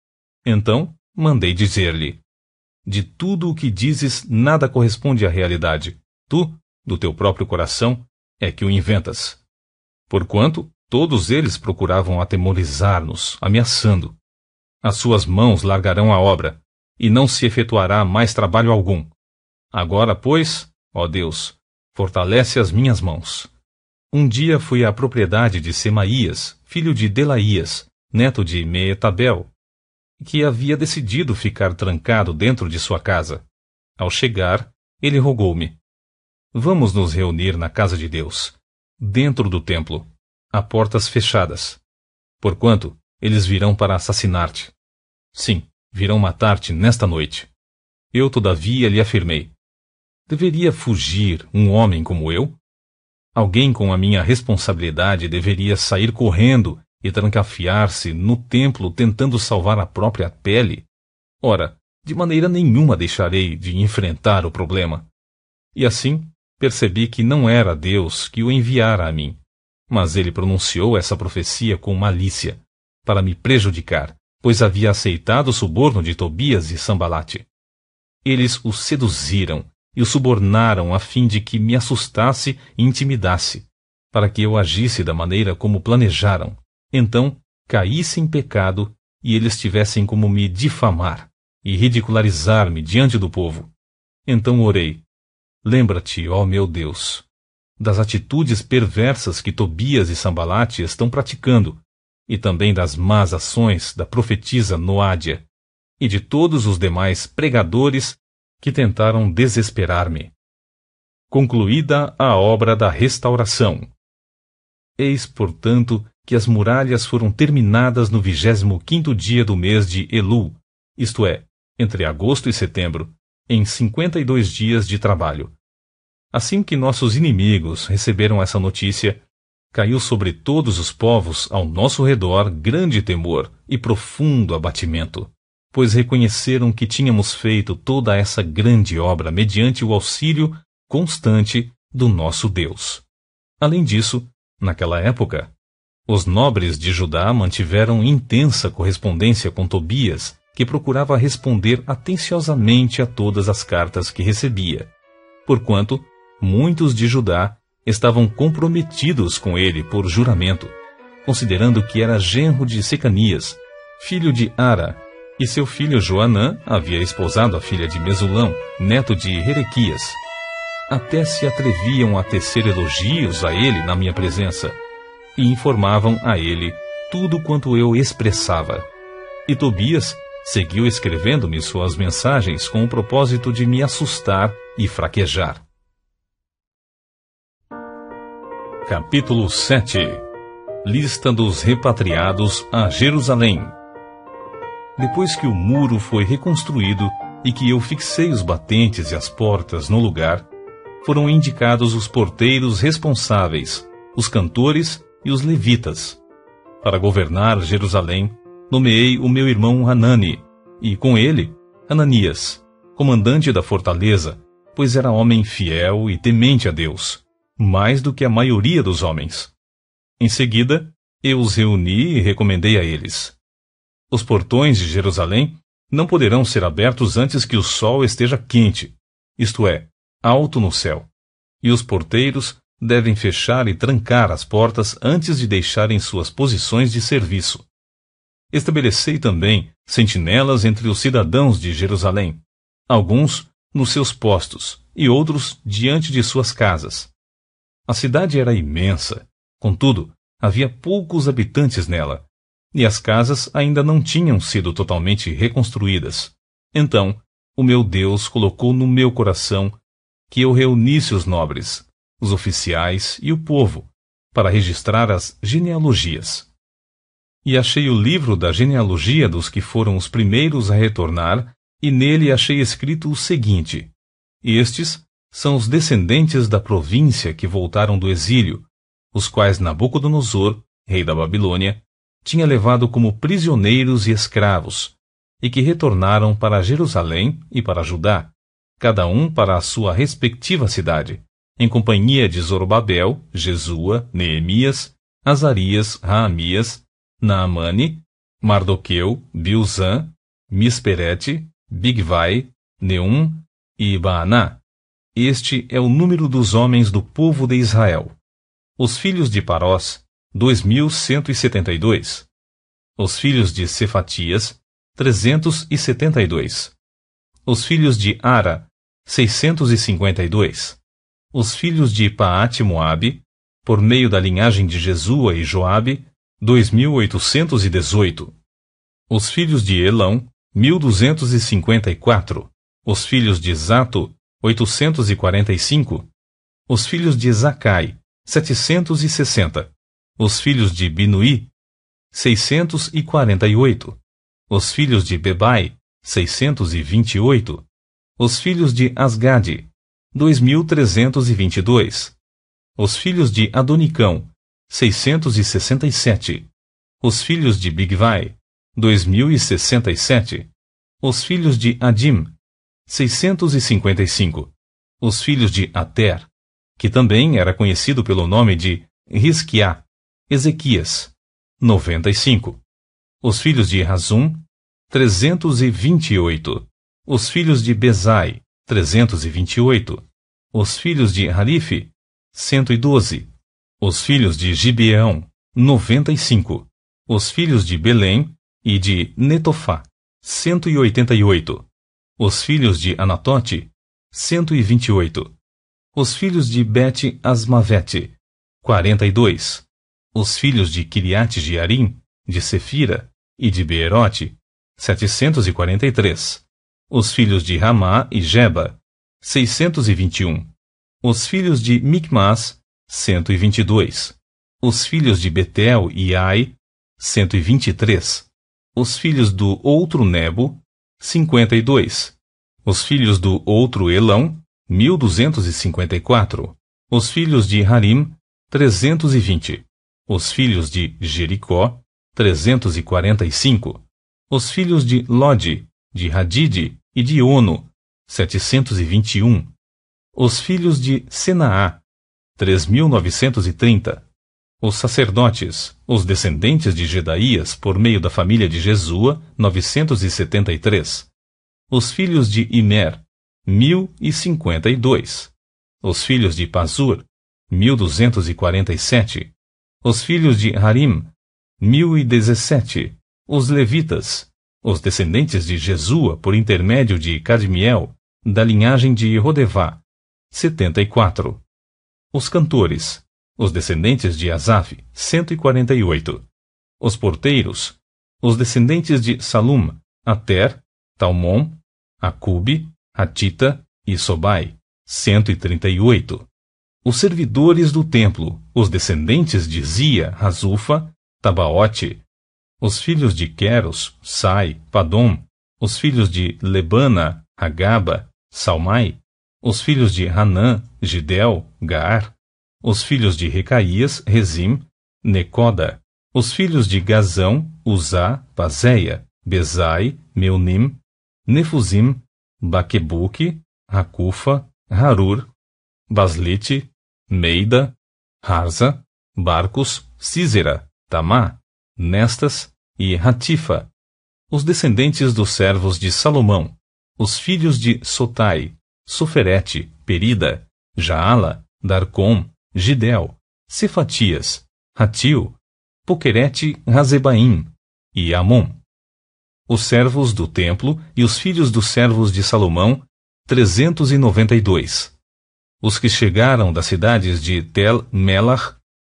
A: Então, mandei dizer-lhe: de tudo o que dizes nada corresponde à realidade. Tu, do teu próprio coração, é que o inventas. Porquanto, todos eles procuravam atemorizar-nos, ameaçando. As suas mãos largarão a obra, e não se efetuará mais trabalho algum. Agora, pois, ó Deus, fortalece as minhas mãos. Um dia fui à propriedade de Semaías, filho de Delaías, neto de Meetabel, que havia decidido ficar trancado dentro de sua casa. Ao chegar, ele rogou-me: vamos nos reunir na casa de Deus, dentro do templo, a portas fechadas, porquanto eles virão para assassinar-te. Sim, virão matar-te nesta noite. Eu, todavia, lhe afirmei: deveria fugir um homem como eu? Alguém com a minha responsabilidade deveria sair correndo e trancafiar-se no templo tentando salvar a própria pele, Ora, de maneira nenhuma deixarei de enfrentar o problema. E assim, percebi que não era Deus que o enviara a mim, mas ele pronunciou essa profecia com malícia, para me prejudicar, pois havia aceitado o suborno de Tobias e Sambalate. Eles o seduziram e o subornaram a fim de que me assustasse e intimidasse, para que eu agisse da maneira como planejaram. Então, caísse em pecado e eles tivessem como me difamar e ridicularizar-me diante do povo. Então orei: lembra-te, ó meu Deus, das atitudes perversas que Tobias e Sambalate estão praticando, e também das más ações da profetisa Noádia, e de todos os demais pregadores que tentaram desesperar-me. Concluída a obra da restauração. Eis, portanto, que as muralhas foram terminadas no vigésimo quinto dia do mês de Elul, isto é, entre agosto e setembro, em cinquenta e dois dias de trabalho. Assim que nossos inimigos receberam essa notícia, caiu sobre todos os povos ao nosso redor grande temor e profundo abatimento, pois reconheceram que tínhamos feito toda essa grande obra mediante o auxílio constante do nosso Deus. Além disso, naquela época, os nobres de Judá mantiveram intensa correspondência com Tobias, que procurava responder atenciosamente a todas as cartas que recebia, porquanto muitos de Judá estavam comprometidos com ele por juramento, considerando que era genro de Secanias, filho de Ara, e seu filho Joanã havia esposado a filha de Mesulão, neto de Rerequias. Até se atreviam a tecer elogios a ele na minha presença, e informavam a ele tudo quanto eu expressava. E Tobias seguiu escrevendo-me suas mensagens com o propósito de me assustar e fraquejar. Capítulo sete. Lista dos repatriados a Jerusalém. Depois que o muro foi reconstruído e que eu fixei os batentes e as portas no lugar, foram indicados os porteiros responsáveis, os cantores e os levitas. Para governar Jerusalém, nomeei o meu irmão Hanani, e com ele, Hananias, comandante da fortaleza, pois era homem fiel e temente a Deus, mais do que a maioria dos homens. Em seguida, eu os reuni e recomendei a eles: os portões de Jerusalém não poderão ser abertos antes que o sol esteja quente, isto é, alto no céu, e os porteiros devem fechar e trancar as portas antes de deixarem suas posições de serviço. Estabelecei também sentinelas entre os cidadãos de Jerusalém, alguns nos seus postos e outros diante de suas casas. A cidade era imensa, contudo, havia poucos habitantes nela, e as casas ainda não tinham sido totalmente reconstruídas. Então, o meu Deus colocou no meu coração que eu reunisse os nobres, os oficiais e o povo, para registrar as genealogias. E achei o livro da genealogia dos que foram os primeiros a retornar, e nele achei escrito o seguinte: estes são os descendentes da província que voltaram do exílio, os quais Nabucodonosor, rei da Babilônia, tinha levado como prisioneiros e escravos, e que retornaram para Jerusalém e para Judá, cada um para a sua respectiva cidade, em companhia de Zorobabel, Jesua, Neemias, Azarias, Raamias, Naamane, Mardoqueu, Bilzã, Misperete, Bigvai, Neum e Baaná. Este é o número dos homens do povo de Israel. Os filhos de Parós, dois mil cento e setenta e dois. Os filhos de Cefatias, trezentos e setenta e dois. Os filhos de Ara, seiscentos e cinquenta e dois. Os filhos de Paate-Moabe, por meio da linhagem de Jesua e Joabe, dois mil oitocentos e dezoito. Os filhos de Elão, mil duzentos e cinquenta e quatro. Os filhos de Zato, oitocentos e quarenta e cinco. Os filhos de Zacai, setecentos e sessenta. Os filhos de Binuí, seiscentos e quarenta e oito. Os filhos de Bebai, seiscentos e vinte e oito. Os filhos de Asgade, dois mil trezentos e vinte e dois. Os filhos de Adonicão, seiscentos e sessenta e sete. Os filhos de Bigvai, dois mil e sessenta e sete. Os filhos de Adim, seiscentos e cinquenta e cinco. Os filhos de Ater, que também era conhecido pelo nome de Risquiá, Ezequias, noventa e cinco. Os filhos de Razum, trezentos e vinte e oito. Os filhos de Bezai, trezentos e vinte e oito. Os filhos de Harife, cento e doze. Os filhos de Gibeão, noventa e cinco. Os filhos de Belém e de Netofá, cento e oitenta e oito. Os filhos de Anatote, cento e vinte e oito. Os filhos de Bet-Asmavete, quarenta e dois. Os filhos de Kiriat-Jearim, de Sefira e de Beerote, setecentos e quarenta e três. Os filhos de Ramá e Geba, seiscentos e vinte e um. Os filhos de Micmas, cento e vinte e dois. Os filhos de Betel e Ai, cento e vinte e três. Os filhos do outro Nebo, cinquenta e dois. Os filhos do outro Elão, mil duzentos e cinquenta e quatro. Os filhos de Harim, trezentos e vinte. Os filhos de Jericó, trezentos e quarenta e cinco. Os filhos de Lode, de Hadide e de Ono, setecentos e vinte e um. Os filhos de Senaá, três mil novecentos e trinta. Os sacerdotes, os descendentes de Jedaías, por meio da família de Jesua, novecentos e setenta e três. Os filhos de Imer, mil e cinquenta e dois. Os filhos de Pazur, mil duzentos e quarenta e sete. Os filhos de Harim, mil e dezessete. Os levitas, os descendentes de Jesua, por intermédio de Cadmiel, da linhagem de Rodevá, setenta e quatro. Os cantores, os descendentes de Asaf, cento e quarenta e oito. Os porteiros, os descendentes de Salum, Ater, Talmon, Acube, Hatita e Sobai, cento e trinta e oito. Os servidores do templo, os descendentes de Zia, Razufa, Tabaote. Os filhos de Queros, Sai, Padom. Os filhos de Lebana, Hagaba, Salmai. Os filhos de Hanã, Gidel, Gaar. Os filhos de Recaías, Rezim, Necoda. Os filhos de Gazão, Uzá, Pazéia, Bezai, Meunim, Nefuzim, Baquebuque, Racufa, Harur, Baslite, Meida, Harza, Barcos, Císera, Tamá, Nestas e Ratifa. Os descendentes dos servos de Salomão, os filhos de Sotai, Soferete, Perida, Jaala, Darcom, Gidel, Cefatias, Ratil, Poquerete, Razebaim e Amon. Os servos do templo e os filhos dos servos de Salomão, trezentos e noventa e dois. Os que chegaram das cidades de Tel-Melach,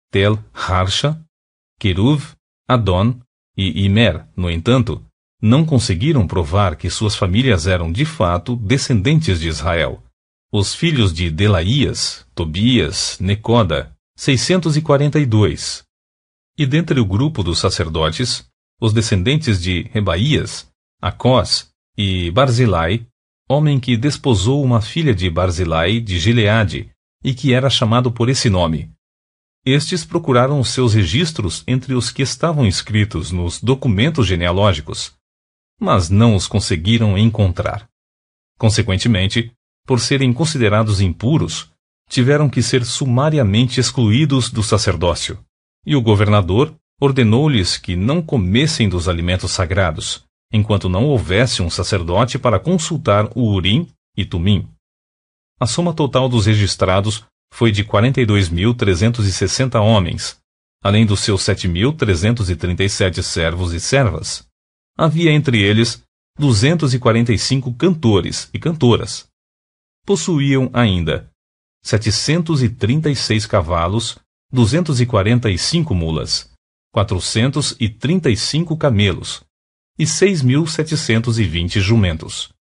A: Tel-Harsha, Queruv, Adon e Imer, no entanto, não conseguiram provar que suas famílias eram de fato descendentes de Israel. Os filhos de Delaías, Tobias, Necoda, seiscentos e quarenta e dois. E dentre o grupo dos sacerdotes, os descendentes de Rebaías, Acós e Barzilai, homem que desposou uma filha de Barzilai de Gileade, e que era chamado por esse nome. Estes procuraram os seus registros entre os que estavam escritos nos documentos genealógicos, mas não os conseguiram encontrar. Consequentemente, por serem considerados impuros, tiveram que ser sumariamente excluídos do sacerdócio, e o governador ordenou-lhes que não comessem dos alimentos sagrados, enquanto não houvesse um sacerdote para consultar o Urim e Tumim. A soma total dos registrados foi de quarenta e dois mil trezentos e sessenta homens, além dos seus sete mil trezentos e trinta e sete servos e servas. Havia entre eles duzentos e quarenta e cinco cantores e cantoras. Possuíam ainda setecentos e trinta e seis cavalos, duzentos e quarenta e cinco mulas, quatrocentos e trinta e cinco camelos e seis mil setecentos e vinte jumentos.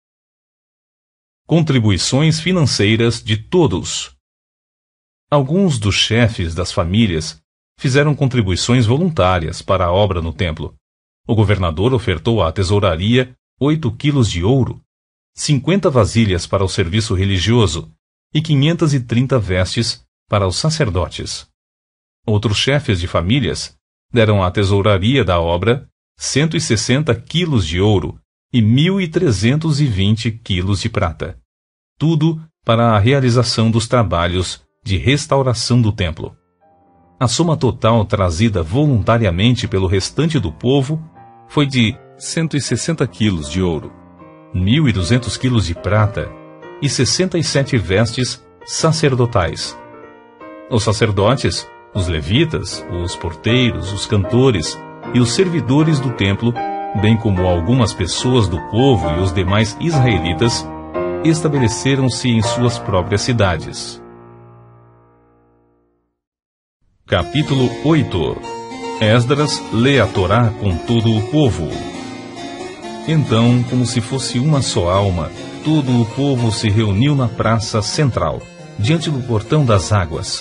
A: Contribuições financeiras de todos. Alguns dos chefes das famílias fizeram contribuições voluntárias para a obra no templo. O governador ofertou à tesouraria oito quilos de ouro, cinquenta vasilhas para o serviço religioso e quinhentas e trinta vestes para os sacerdotes. Outros chefes de famílias deram à tesouraria da obra cento e sessenta quilos de ouro e mil e trezentos e vinte quilos de prata. Tudo para a realização dos trabalhos de restauração do templo. A soma total trazida voluntariamente pelo restante do povo foi de cento e sessenta quilos de ouro, mil e duzentos quilos de prata e sessenta e sete vestes sacerdotais. Os sacerdotes, os levitas, os porteiros, os cantores e os servidores do templo, bem como algumas pessoas do povo e os demais israelitas, estabeleceram-se em suas próprias cidades. Capítulo oito. Esdras lê a Torá com todo o povo. Então, como se fosse uma só alma, todo o povo se reuniu na praça central, diante do portão das águas,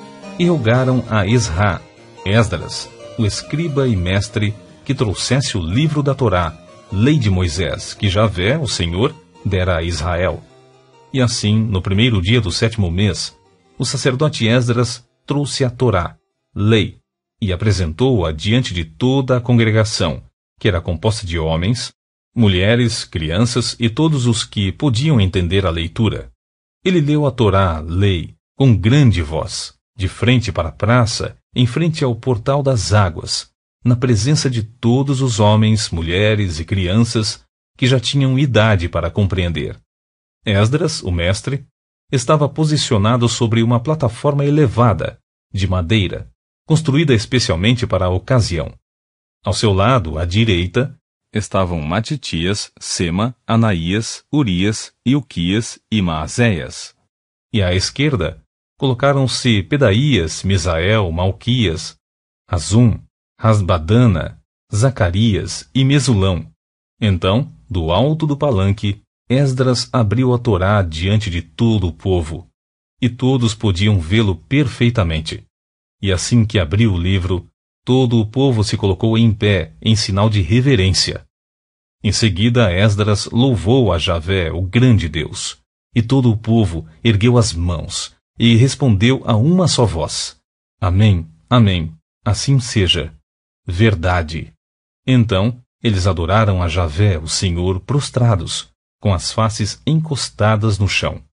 A: e rogaram a Esra, Esdras, o escriba e mestre, que trouxesse o livro da Torá, lei de Moisés, que Javé, o Senhor, dera a Israel. E assim, no primeiro dia do sétimo mês, o sacerdote Esdras trouxe a Torá, lei, e apresentou-a diante de toda a congregação, que era composta de homens, mulheres, crianças e todos os que podiam entender a leitura. Ele leu a Torá, lei, com grande voz, de frente para a praça, em frente ao portal das águas, na presença de todos os homens, mulheres e crianças que já tinham idade para compreender. Esdras, o mestre, estava posicionado sobre uma plataforma elevada, de madeira, construída especialmente para a ocasião. Ao seu lado, à direita, estavam Matitias, Sema, Anaías, Urias, Ilquias e Maazéias. E à esquerda, colocaram-se Pedaías, Misael, Malquias, Azum, Rasbadana, Zacarias e Mesulão. Então, do alto do palanque, Esdras abriu a Torá diante de todo o povo, e todos podiam vê-lo perfeitamente. E assim que abriu o livro, todo o povo se colocou em pé, em sinal de reverência. Em seguida, Esdras louvou a Javé, o grande Deus, e todo o povo ergueu as mãos, e respondeu a uma só voz: Amém, amém, assim seja. Verdade. Então, eles adoraram a Javé, o Senhor, prostrados, com as faces encostadas no chão.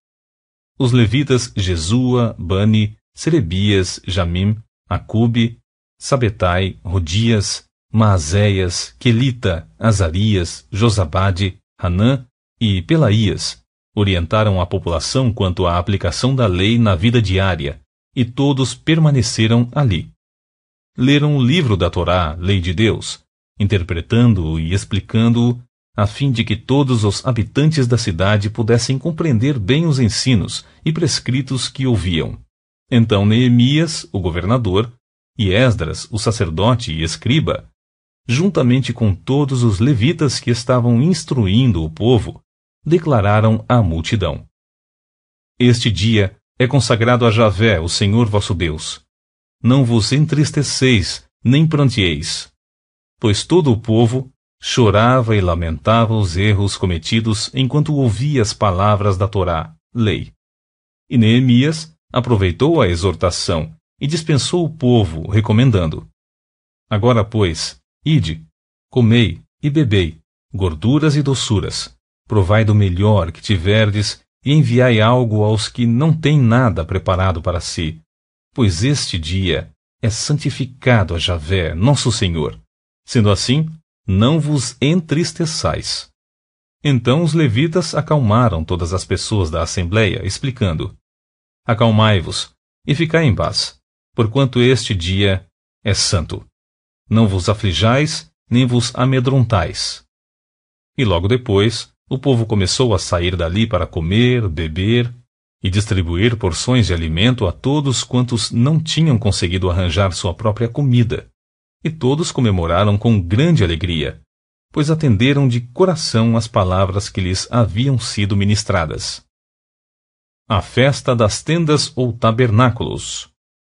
A: Os levitas Jesua, Bani, Serebias, Jamim, Acube, Sabetai, Rodias, Maazéias, Quelita, Azarias, Josabade, Hanã e Pelaías orientaram a população quanto à aplicação da lei na vida diária, e todos permaneceram ali. Leram o livro da Torá, lei de Deus, interpretando-o e explicando-o, a fim de que todos os habitantes da cidade pudessem compreender bem os ensinos e prescritos que ouviam. Então Neemias, o governador, e Esdras, o sacerdote e escriba, juntamente com todos os levitas que estavam instruindo o povo, declararam à multidão: Este dia é consagrado a Javé, o Senhor vosso Deus. Não vos entristeceis, nem pranteeis. Pois todo o povo chorava e lamentava os erros cometidos enquanto ouvia as palavras da Torá, lei. E Neemias aproveitou a exortação e dispensou o povo, recomendando: Agora, pois, ide, comei e bebei, gorduras e doçuras, provai do melhor que tiverdes e enviai algo aos que não têm nada preparado para si, pois este dia é santificado a Javé, nosso Senhor. Sendo assim, não vos entristeçais. Então os levitas acalmaram todas as pessoas da assembleia, explicando: Acalmai-vos e ficai em paz, porquanto este dia é santo. Não vos aflijais, nem vos amedrontais. E logo depois, o povo começou a sair dali para comer, beber e distribuir porções de alimento a todos quantos não tinham conseguido arranjar sua própria comida. E todos comemoraram com grande alegria, pois atenderam de coração as palavras que lhes haviam sido ministradas. A festa das tendas ou tabernáculos.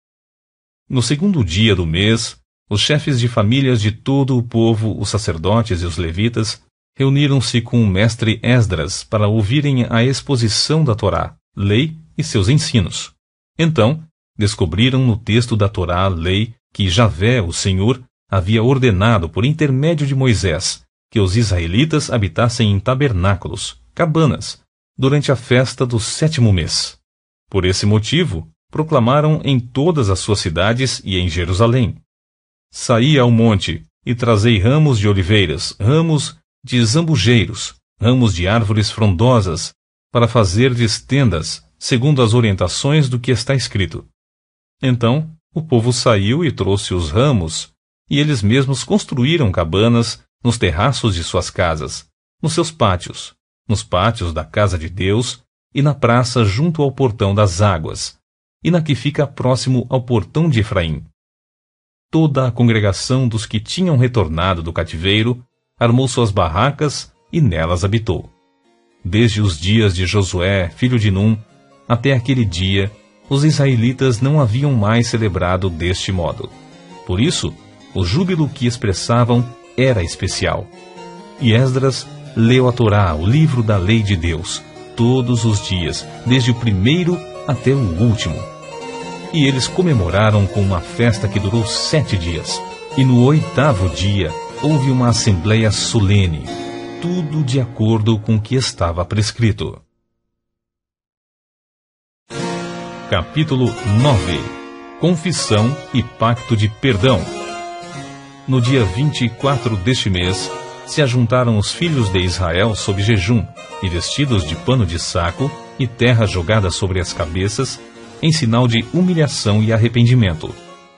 A: No segundo dia do mês, os chefes de famílias de todo o povo, os sacerdotes e os levitas, reuniram-se com o mestre Esdras para ouvirem a exposição da Torá, lei e seus ensinos. Então, descobriram no texto da Torá, lei, que Javé, o Senhor, havia ordenado por intermédio de Moisés, que os israelitas habitassem em tabernáculos, cabanas, durante a festa do sétimo mês. Por esse motivo, proclamaram em todas as suas cidades e em Jerusalém: Saí ao monte, e trazei ramos de oliveiras, ramos de zambujeiros, ramos de árvores frondosas, para fazerdes tendas, segundo as orientações do que está escrito. Então, o povo saiu e trouxe os ramos, e eles mesmos construíram cabanas nos terraços de suas casas, nos seus pátios, nos pátios da casa de Deus, e na praça junto ao portão das águas, e na que fica próximo ao portão de Efraim. Toda a congregação dos que tinham retornado do cativeiro armou suas barracas e nelas habitou. Desde os dias de Josué, filho de Num, até aquele dia, os israelitas não haviam mais celebrado deste modo. Por isso, o júbilo que expressavam era especial. E Esdras leu a Torá, o livro da lei de Deus, todos os dias, desde o primeiro até o último. E eles comemoraram com uma festa que durou sete dias. E no oitavo dia houve uma assembleia solene, tudo de acordo com o que estava prescrito. Capítulo nove. Confissão e Pacto de Perdão. No dia vinte e quatro deste mês, se ajuntaram os filhos de Israel sob jejum, e vestidos de pano de saco, e terra jogada sobre as cabeças, em sinal de humilhação e arrependimento.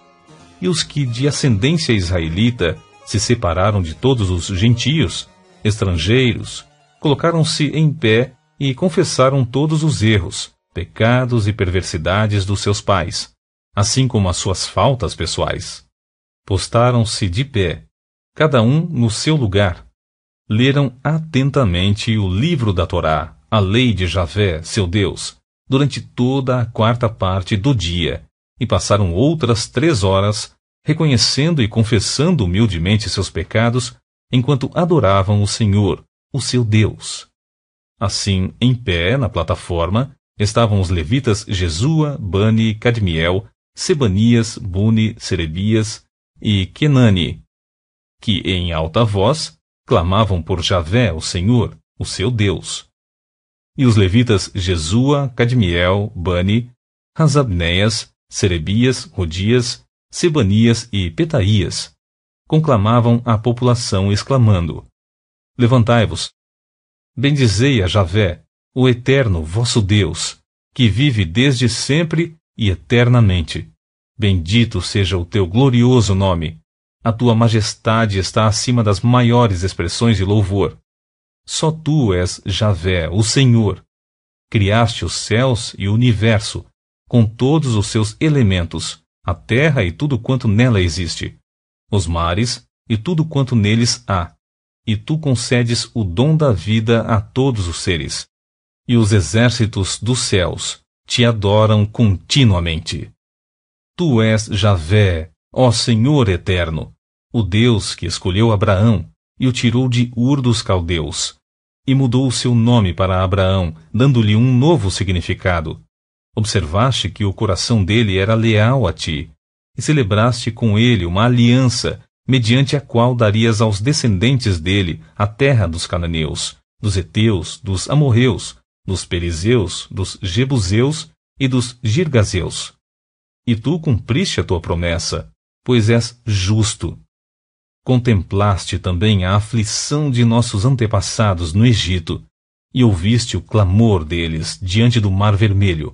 A: E os que de ascendência israelita se separaram de todos os gentios, estrangeiros, colocaram-se em pé e confessaram todos os erros, pecados e perversidades dos seus pais, assim como as suas faltas pessoais. Postaram-se de pé, cada um no seu lugar. Leram atentamente o livro da Torá, a lei de Javé, seu Deus, durante toda a quarta parte do dia, e passaram outras três horas, reconhecendo e confessando humildemente seus pecados, enquanto adoravam o Senhor, o seu Deus. Assim, em pé, na plataforma, estavam os levitas Jesua, Bani, Cadmiel, Sebanias, Buni, Serebias e Kenani, que em alta voz clamavam por Javé, o Senhor, o seu Deus. E os levitas Jesua, Cadmiel, Bani, Hasabneias, Serebias, Rodias, Sebanias e Petaías conclamavam a população exclamando: Levantai-vos, bendizei a Javé, o eterno vosso Deus, que vive desde sempre e eternamente. Bendito seja o teu glorioso nome. A tua majestade está acima das maiores expressões de louvor. Só tu és Javé, o Senhor. Criaste os céus e o universo, com todos os seus elementos, a terra e tudo quanto nela existe, os mares e tudo quanto neles há, e tu concedes o dom da vida a todos os seres. E os exércitos dos céus te adoram continuamente. Tu és Javé, ó Senhor eterno, o Deus que escolheu Abraão e o tirou de Ur dos Caldeus, e mudou o seu nome para Abraão, dando-lhe um novo significado. Observaste que o coração dele era leal a ti, e celebraste com ele uma aliança, mediante a qual darias aos descendentes dele a terra dos cananeus, dos heteus, dos amorreus, dos perizeus, dos jebuseus e dos girgazeus. E tu cumpriste a tua promessa, pois és justo. Contemplaste também a aflição de nossos antepassados no Egito, e ouviste o clamor deles diante do Mar Vermelho.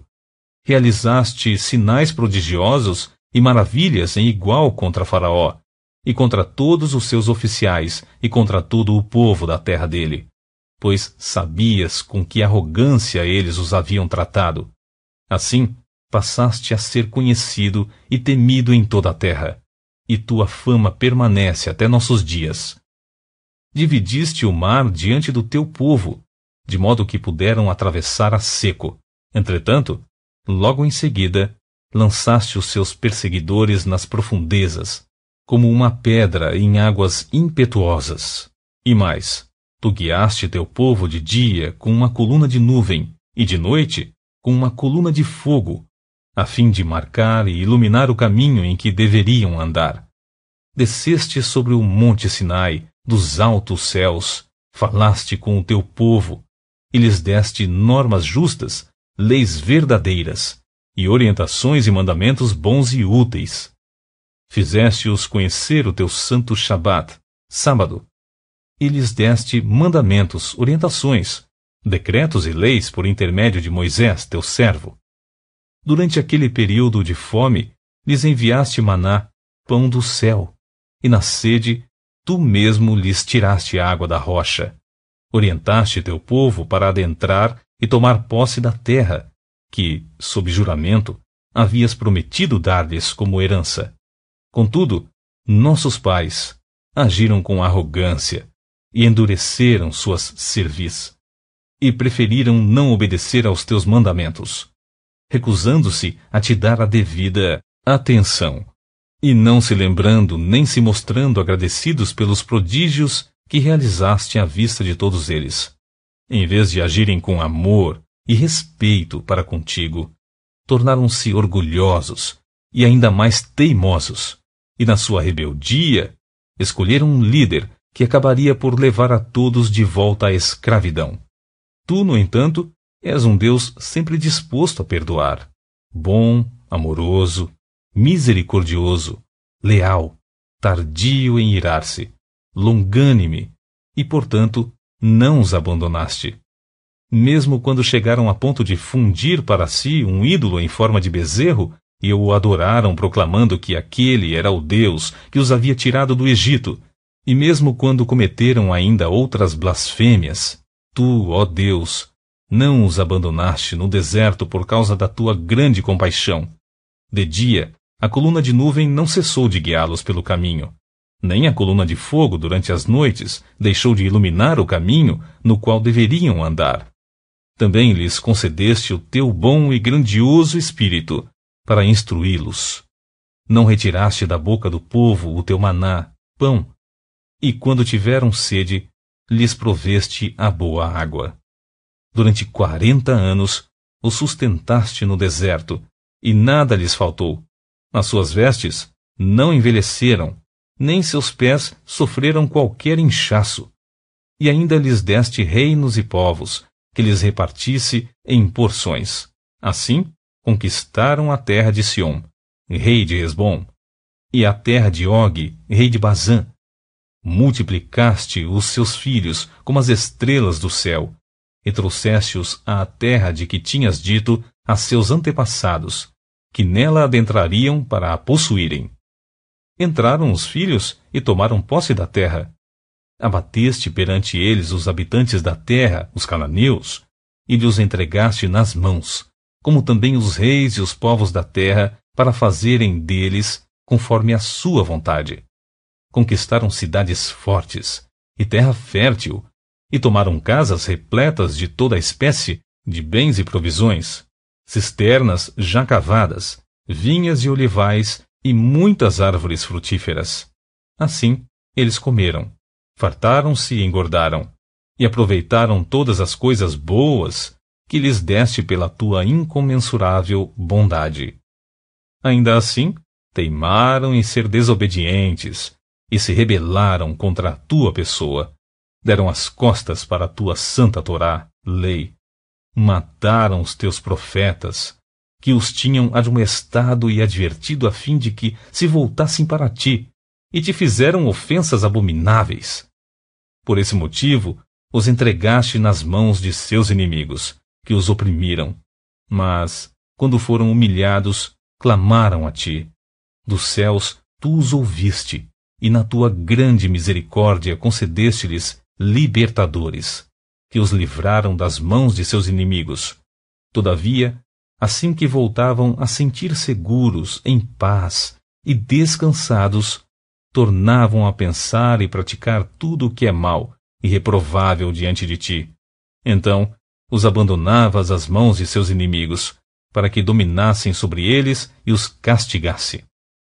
A: Realizaste sinais prodigiosos e maravilhas em igual contra Faraó, e contra todos os seus oficiais, e contra todo o povo da terra dele, pois sabias com que arrogância eles os haviam tratado. Assim, passaste a ser conhecido e temido em toda a terra, e tua fama permanece até nossos dias. Dividiste o mar diante do teu povo, de modo que puderam atravessar a seco. Entretanto, logo em seguida, lançaste os seus perseguidores nas profundezas, como uma pedra em águas impetuosas. E mais, tu guiaste teu povo de dia com uma coluna de nuvem, e de noite com uma coluna de fogo, a fim de marcar e iluminar o caminho em que deveriam andar. Desceste sobre o monte Sinai, dos altos céus, falaste com o teu povo, e lhes deste normas justas, leis verdadeiras, e orientações e mandamentos bons e úteis. Fizeste-os conhecer o teu santo Shabat, sábado, e lhes deste mandamentos, orientações, decretos e leis por intermédio de Moisés, teu servo. Durante aquele período de fome, lhes enviaste maná, pão do céu, e na sede, tu mesmo lhes tiraste água da rocha. Orientaste teu povo para adentrar e tomar posse da terra, que, sob juramento, havias prometido dar-lhes como herança. Contudo, nossos pais agiram com arrogância e endureceram suas cerviz, e preferiram não obedecer aos teus mandamentos, recusando-se a te dar a devida atenção, e não se lembrando nem se mostrando agradecidos pelos prodígios que realizaste à vista de todos eles. Em vez de agirem com amor e respeito para contigo, tornaram-se orgulhosos e ainda mais teimosos, e na sua rebeldia escolheram um líder que acabaria por levar a todos de volta à escravidão. Tu, no entanto, és um Deus sempre disposto a perdoar, bom, amoroso, misericordioso, leal, tardio em irar-se, longânime, e, portanto, não os abandonaste. Mesmo quando chegaram a ponto de fundir para si um ídolo em forma de bezerro, e o adoraram proclamando que aquele era o Deus que os havia tirado do Egito, e mesmo quando cometeram ainda outras blasfêmias, tu, ó Deus, não os abandonaste no deserto por causa da tua grande compaixão. De dia, a coluna de nuvem não cessou de guiá-los pelo caminho, nem a coluna de fogo durante as noites deixou de iluminar o caminho no qual deveriam andar. Também lhes concedeste o teu bom e grandioso Espírito para instruí-los. Não retiraste da boca do povo o teu maná, pão, e quando tiveram sede, lhes proveste a boa água. Durante quarenta anos os sustentaste no deserto, e nada lhes faltou. As suas vestes não envelheceram, nem seus pés sofreram qualquer inchaço. E ainda lhes deste reinos e povos, que lhes repartisse em porções. Assim, conquistaram a terra de Sion, rei de Hesbom, e a terra de Og, rei de Bazã. Multiplicaste os seus filhos como as estrelas do céu, e trouxeste-os à terra de que tinhas dito a seus antepassados, que nela adentrariam para a possuírem. Entraram os filhos e tomaram posse da terra. Abateste perante eles os habitantes da terra, os cananeus, e lhes entregaste nas mãos, como também os reis e os povos da terra, para fazerem deles conforme a sua vontade. Conquistaram cidades fortes e terra fértil, e tomaram casas repletas de toda a espécie de bens e provisões, cisternas já cavadas, vinhas e olivais e muitas árvores frutíferas. Assim, eles comeram, fartaram-se e engordaram, e aproveitaram todas as coisas boas que lhes deste pela tua incomensurável bondade. Ainda assim, teimaram em ser desobedientes e se rebelaram contra a tua pessoa. Deram as costas para a tua santa Torá, lei. Mataram os teus profetas, que os tinham admoestado e advertido a fim de que se voltassem para ti, e te fizeram ofensas abomináveis. Por esse motivo, os entregaste nas mãos de seus inimigos, que os oprimiram. Mas, quando foram humilhados, clamaram a ti. Dos céus tu os ouviste, e na tua grande misericórdia concedeste-lhes libertadores, que os livraram das mãos de seus inimigos. Todavia, assim que voltavam a sentir seguros, em paz e descansados, tornavam a pensar e praticar tudo o que é mal e reprovável diante de ti. Então, os abandonavas às mãos de seus inimigos, para que dominassem sobre eles e os castigasse.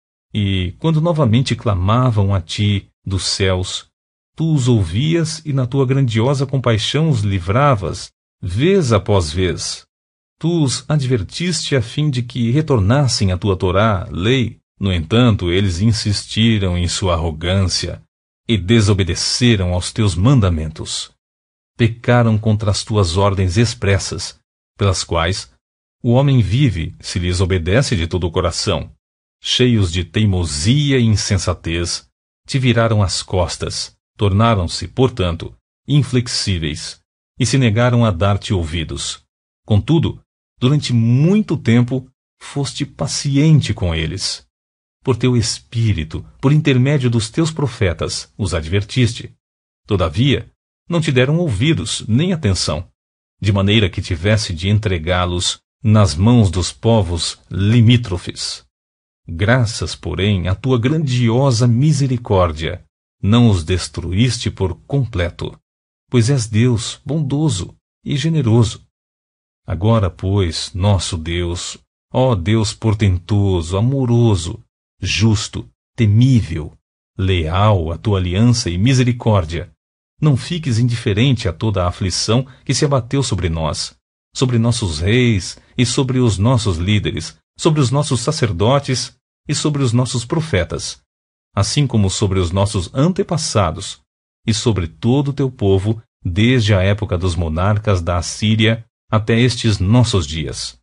A: E, quando novamente clamavam a ti dos céus, tu os ouvias e na tua grandiosa compaixão os livravas, vez após vez. Tu os advertiste a fim de que retornassem à tua Torá, lei. No entanto, eles insistiram em sua arrogância, e desobedeceram aos teus mandamentos. Pecaram contra as tuas ordens expressas, pelas quais o homem vive se lhes obedece de todo o coração. Cheios de teimosia e insensatez, te viraram as costas, tornaram-se, portanto, inflexíveis, e se negaram a dar-te ouvidos. Contudo, durante muito tempo, foste paciente com eles. Por teu espírito, por intermédio dos teus profetas, os advertiste. Todavia, não te deram ouvidos, nem atenção, de maneira que tivesse de entregá-los nas mãos dos povos limítrofes. Graças, porém, à tua grandiosa misericórdia, não os destruíste por completo, pois és Deus bondoso e generoso. Agora, pois, nosso Deus, ó Deus portentoso, amoroso, justo, temível, leal à tua aliança e misericórdia, não fiques indiferente a toda a aflição que se abateu sobre nós, sobre nossos reis e sobre os nossos líderes, sobre os nossos sacerdotes e sobre os nossos profetas, assim como sobre os nossos antepassados e sobre todo o teu povo, desde a época dos monarcas da Assíria até estes nossos dias.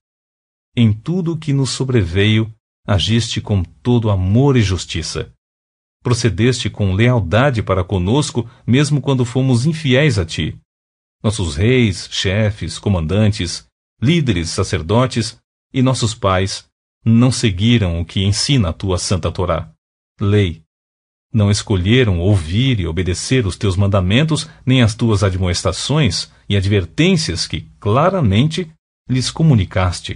A: Em tudo o que nos sobreveio, agiste com todo amor e justiça. Procedeste com lealdade para conosco, mesmo quando fomos infiéis a ti. Nossos reis, chefes, comandantes, líderes, sacerdotes e nossos pais não seguiram o que ensina a tua santa Torá, lei. Não escolheram ouvir e obedecer os teus mandamentos, nem as tuas admoestações e advertências que, claramente, lhes comunicaste.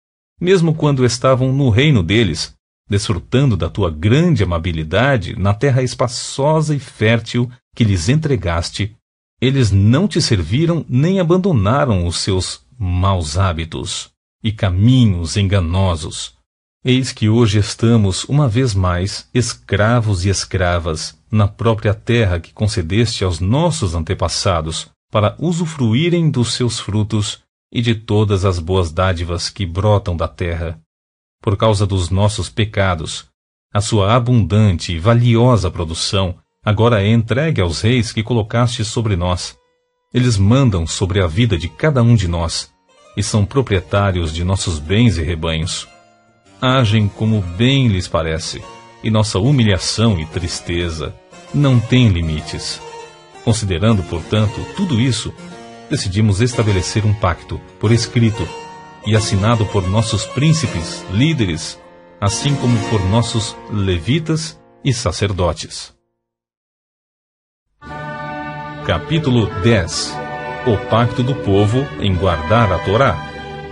A: Mesmo quando estavam no reino deles, desfrutando da tua grande amabilidade na terra espaçosa e fértil que lhes entregaste, eles não te serviram nem abandonaram os seus maus hábitos e caminhos enganosos. Eis que hoje estamos, uma vez mais, escravos e escravas, na própria terra que concedeste aos nossos antepassados, para usufruírem dos seus frutos e de todas as boas dádivas que brotam da terra. Por causa dos nossos pecados, a sua abundante e valiosa produção agora é entregue aos reis que colocaste sobre nós. Eles mandam sobre a vida de cada um de nós, e são proprietários de nossos bens e rebanhos. Agem como bem lhes parece, e nossa humilhação e tristeza não têm limites. Considerando, portanto, tudo isso, decidimos estabelecer um pacto, por escrito, e assinado por nossos príncipes, líderes, assim como por nossos levitas e sacerdotes. Capítulo dez. O pacto do povo em guardar a Torá.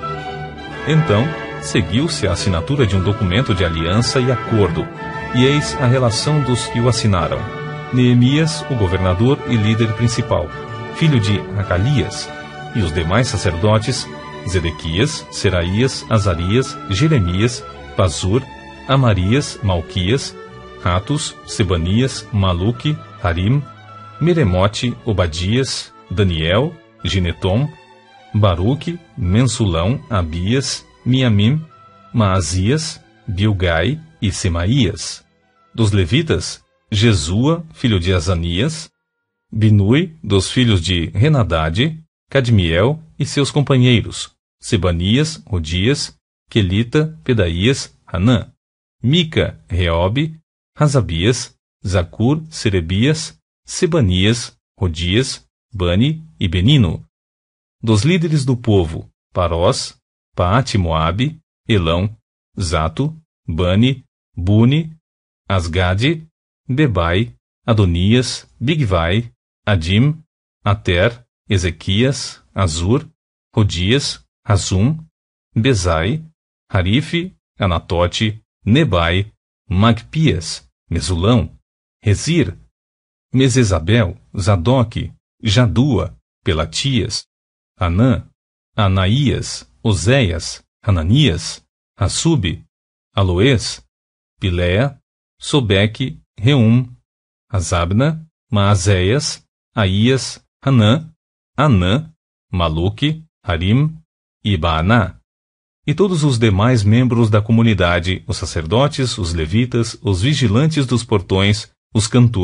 A: Então, seguiu-se a assinatura de um documento de aliança e acordo, e eis a relação dos que o assinaram. Neemias, o governador e líder principal, filho de Acalias, e os demais sacerdotes, Zedequias, Seraías, Azarias, Jeremias, Pazur, Amarias, Malquias, Ratus, Sebanias, Maluque, Harim, Meremote, Obadias, Daniel, Ginetom, Baruque, Mensulão, Abias, Miamim, Maazias, Bilgai e Semaías. Dos levitas, Jesua, filho de Azanias, Binui, dos filhos de Renadade, Cadmiel e seus companheiros, Sebanias, Odias, Quelita, Pedaías, Hanã, Mica, Reobe, Razabias, Zacur, Serebias, Sebanias, Odias, Bani e Benino. Dos líderes do povo, Parós, Paate-Moabe, Elão, Zato, Bani, Buni, Asgade, Bebai, Adonias, Bigvai, Adim, Ater, Ezequias, Azur, Rodias, Razum, Bezai, Harife, Anatote, Nebai, Magpias, Mesulão, Rezir, Mesesabel, Zadok, Jadua, Pelatias, Anã, Anaías, Oséias, Hananias, Assub, Aloés, Piléa, Sobeque, Reum, Azabna, Maazéias, Aías, Hanã, Anã, Maluque, Harim e Baaná. E todos os demais membros da comunidade, os sacerdotes, os levitas, os vigilantes dos portões, os cantores,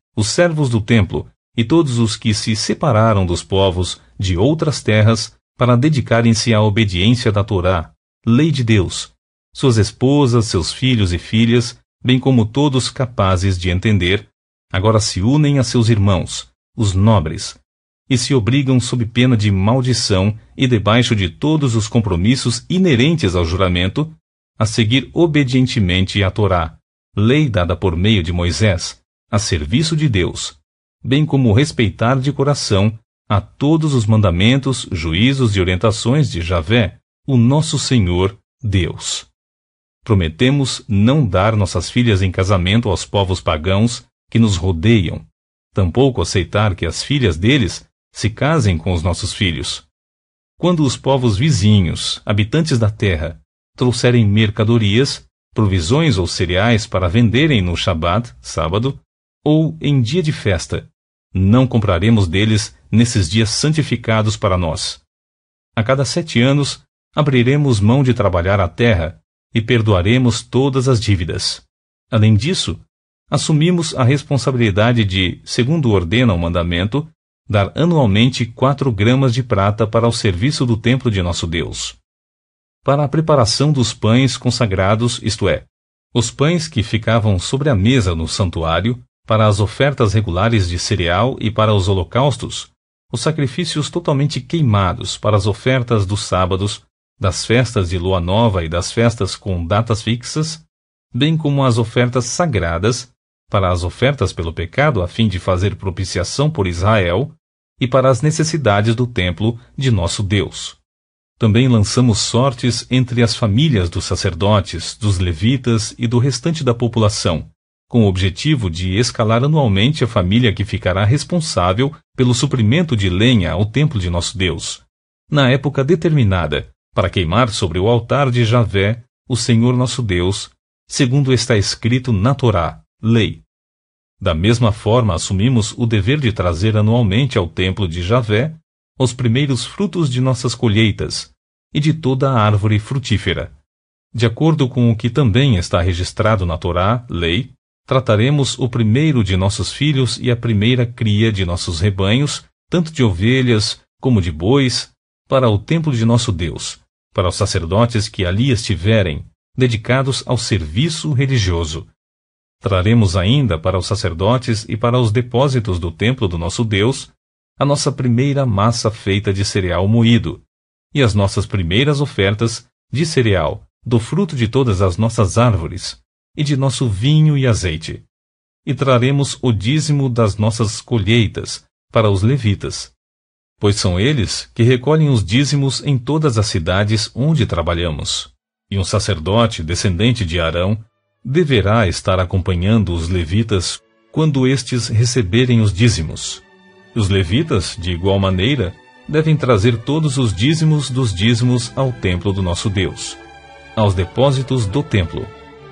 A: os servos do templo e todos os que se separaram dos povos de outras terras para dedicarem-se à obediência da Torá, lei de Deus, suas esposas, seus filhos e filhas, bem como todos capazes de entender, agora se unem a seus irmãos, os nobres, e se obrigam sob pena de maldição e debaixo de todos os compromissos inerentes ao juramento, a seguir obedientemente a Torá, lei dada por meio de Moisés, a serviço de Deus, bem como respeitar de coração a todos os mandamentos, juízos e orientações de Javé, o nosso Senhor Deus. Prometemos não dar nossas filhas em casamento aos povos pagãos que nos rodeiam, tampouco aceitar que as filhas deles se casem com os nossos filhos. Quando os povos vizinhos, habitantes da terra, trouxerem mercadorias, provisões ou cereais para venderem no Shabat, sábado, ou em dia de festa, não compraremos deles nesses dias santificados para nós. A cada sete anos, abriremos mão de trabalhar a terra e perdoaremos todas as dívidas. Além disso, assumimos a responsabilidade de, segundo ordena o mandamento, dar anualmente quatro gramas de prata para o serviço do templo de nosso Deus. Para a preparação dos pães consagrados, isto é, os pães que ficavam sobre a mesa no santuário, para as ofertas regulares de cereal e para os holocaustos, os sacrifícios totalmente queimados para as ofertas dos sábados, das festas de lua nova e das festas com datas fixas, bem como as ofertas sagradas, para as ofertas pelo pecado a fim de fazer propiciação por Israel, e para as necessidades do templo de nosso Deus. Também lançamos sortes entre as famílias dos sacerdotes, dos levitas e do restante da população, com o objetivo de escalar anualmente a família que ficará responsável pelo suprimento de lenha ao templo de nosso Deus, na época determinada, para queimar sobre o altar de Javé, o Senhor nosso Deus, segundo está escrito na Torá, lei. Da mesma forma, assumimos o dever de trazer anualmente ao templo de Javé os primeiros frutos de nossas colheitas e de toda a árvore frutífera. De acordo com o que também está registrado na Torá, lei, trataremos o primeiro de nossos filhos e a primeira cria de nossos rebanhos, tanto de ovelhas como de bois, para o templo de nosso Deus, para os sacerdotes que ali estiverem, dedicados ao serviço religioso. Traremos ainda para os sacerdotes e para os depósitos do templo do nosso Deus a nossa primeira massa feita de cereal moído, e as nossas primeiras ofertas de cereal, do fruto de todas as nossas árvores, e de nosso vinho e azeite. E traremos o dízimo das nossas colheitas para os levitas, pois são eles que recolhem os dízimos em todas as cidades onde trabalhamos. E um sacerdote descendente de Arão deverá estar acompanhando os levitas quando estes receberem os dízimos. Os levitas, de igual maneira, devem trazer todos os dízimos dos dízimos ao templo do nosso Deus, aos depósitos do templo.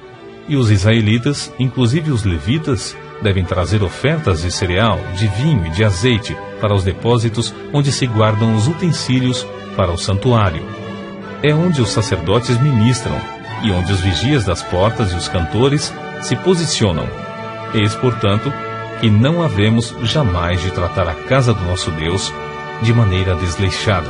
A: E os israelitas, inclusive os levitas, devem trazer ofertas de cereal, de vinho e de azeite para os depósitos onde se guardam os utensílios para o santuário. É onde os sacerdotes ministram e onde os vigias das portas e os cantores se posicionam. Eis, portanto, que não havemos jamais de tratar a casa do nosso Deus de maneira desleixada.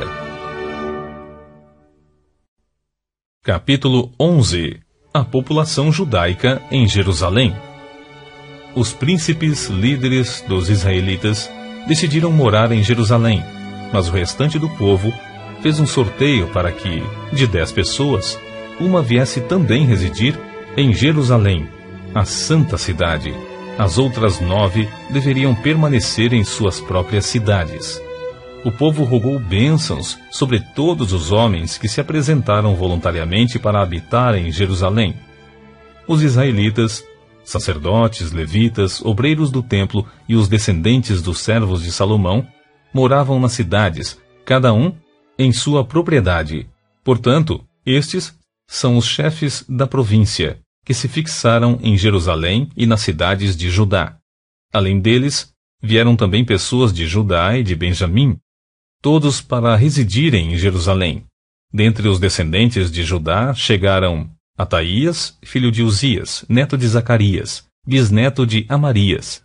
A: Capítulo onze. A população judaica em Jerusalém. Os príncipes líderes dos israelitas decidiram morar em Jerusalém, mas o restante do povo fez um sorteio para que, de dez pessoas, uma viesse também residir em Jerusalém, a santa cidade. As outras nove deveriam permanecer em suas próprias cidades. O povo rogou bênçãos sobre todos os homens que se apresentaram voluntariamente para habitar em Jerusalém. Os israelitas, sacerdotes, levitas, obreiros do templo e os descendentes dos servos de Salomão moravam nas cidades, cada um em sua propriedade. Portanto, estes são os chefes da província, que se fixaram em Jerusalém e nas cidades de Judá. Além deles, vieram também pessoas de Judá e de Benjamim, todos para residirem em Jerusalém. Dentre os descendentes de Judá chegaram Ataías, filho de Uzias, neto de Zacarias, bisneto de Amarias,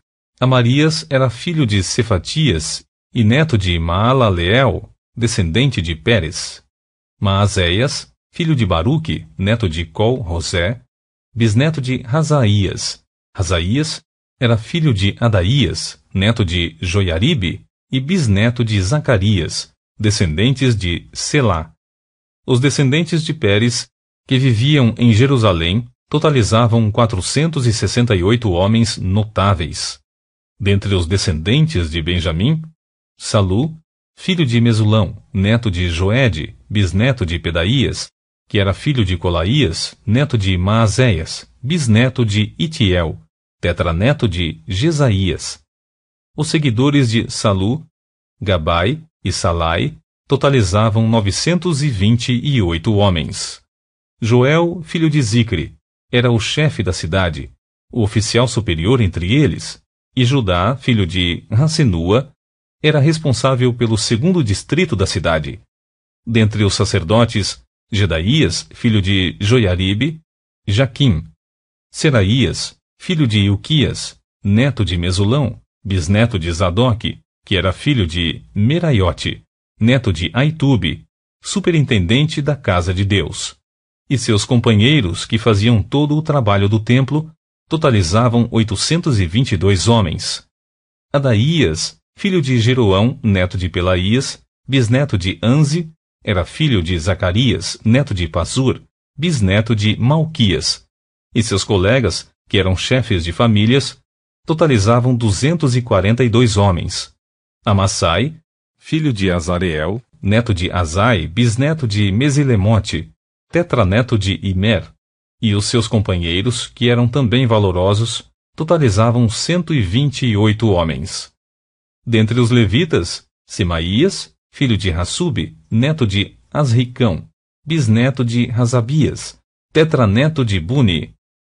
A: Amarias era filho de Cefatias e neto de Maalaleel, descendente de Pérez. Maazéias, filho de Baruque, neto de Col-Rosé, bisneto de Razaías. Razaías era filho de Adaías, neto de Joiaribe, e bisneto de Zacarias, descendentes de Selá. Os descendentes de Pérez, que viviam em Jerusalém, totalizavam quatrocentos e sessenta e oito homens notáveis. Dentre os descendentes de Benjamim, Salu, filho de Mesulão, neto de Joede, bisneto de Pedaías, que era filho de Colaías, neto de Maazéias, bisneto de Itiel, tetraneto de Jesaías. Os seguidores de Salu, Gabai e Salai totalizavam novecentos e vinte e oito homens. Joel, filho de Zicre, era o chefe da cidade, o oficial superior entre eles, e Judá, filho de Rassenua, era responsável pelo segundo distrito da cidade. Dentre os sacerdotes, Jedaías, filho de Joiaribe, Jaquim, Seraías, filho de Ilquias, neto de Mesulão, bisneto de Zadok, que era filho de Meraiote, neto de Aitube, superintendente da casa de Deus. E seus companheiros, que faziam todo o trabalho do templo, totalizavam oitocentos e vinte e dois homens. Adaías, filho de Jeroão, neto de Pelaías, bisneto de Anze, era filho de Zacarias, neto de Pazur, bisneto de Malquias. E seus colegas, que eram chefes de famílias, totalizavam duzentos e quarenta e dois homens. Amassai, filho de Azareel, neto de Azai, bisneto de Mesilemote, tetraneto de Imer, e os seus companheiros, que eram também valorosos, totalizavam cento e vinte e oito homens. Dentre os levitas, Semaías, filho de Hassube, neto de Asricão, bisneto de Razabias, tetraneto de Buni,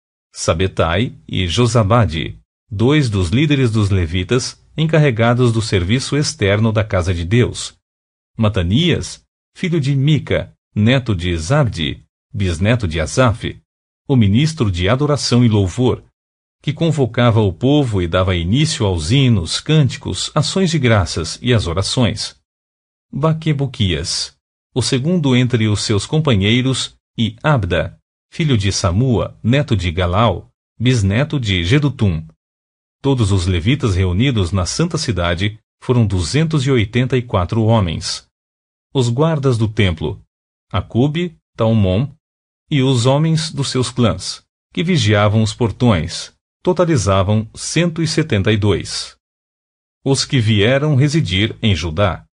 A: Sabetai e Josabade, dois dos líderes dos levitas, encarregados do serviço externo da casa de Deus. Matanias, filho de Mica, neto de Zabdi, bisneto de Asaf, o ministro de adoração e louvor, que convocava o povo e dava início aos hinos, cânticos, ações de graças e às orações. Baquebuquias, o segundo entre os seus companheiros, e Abda, filho de Samua, neto de Galau, bisneto de Gedutum. Todos os levitas reunidos na santa cidade foram duzentos e oitenta e quatro homens. Os guardas do templo, Acube, Talmon, e os homens dos seus clãs, que vigiavam os portões, totalizavam cento e setenta e dois. Os que vieram residir em Judá.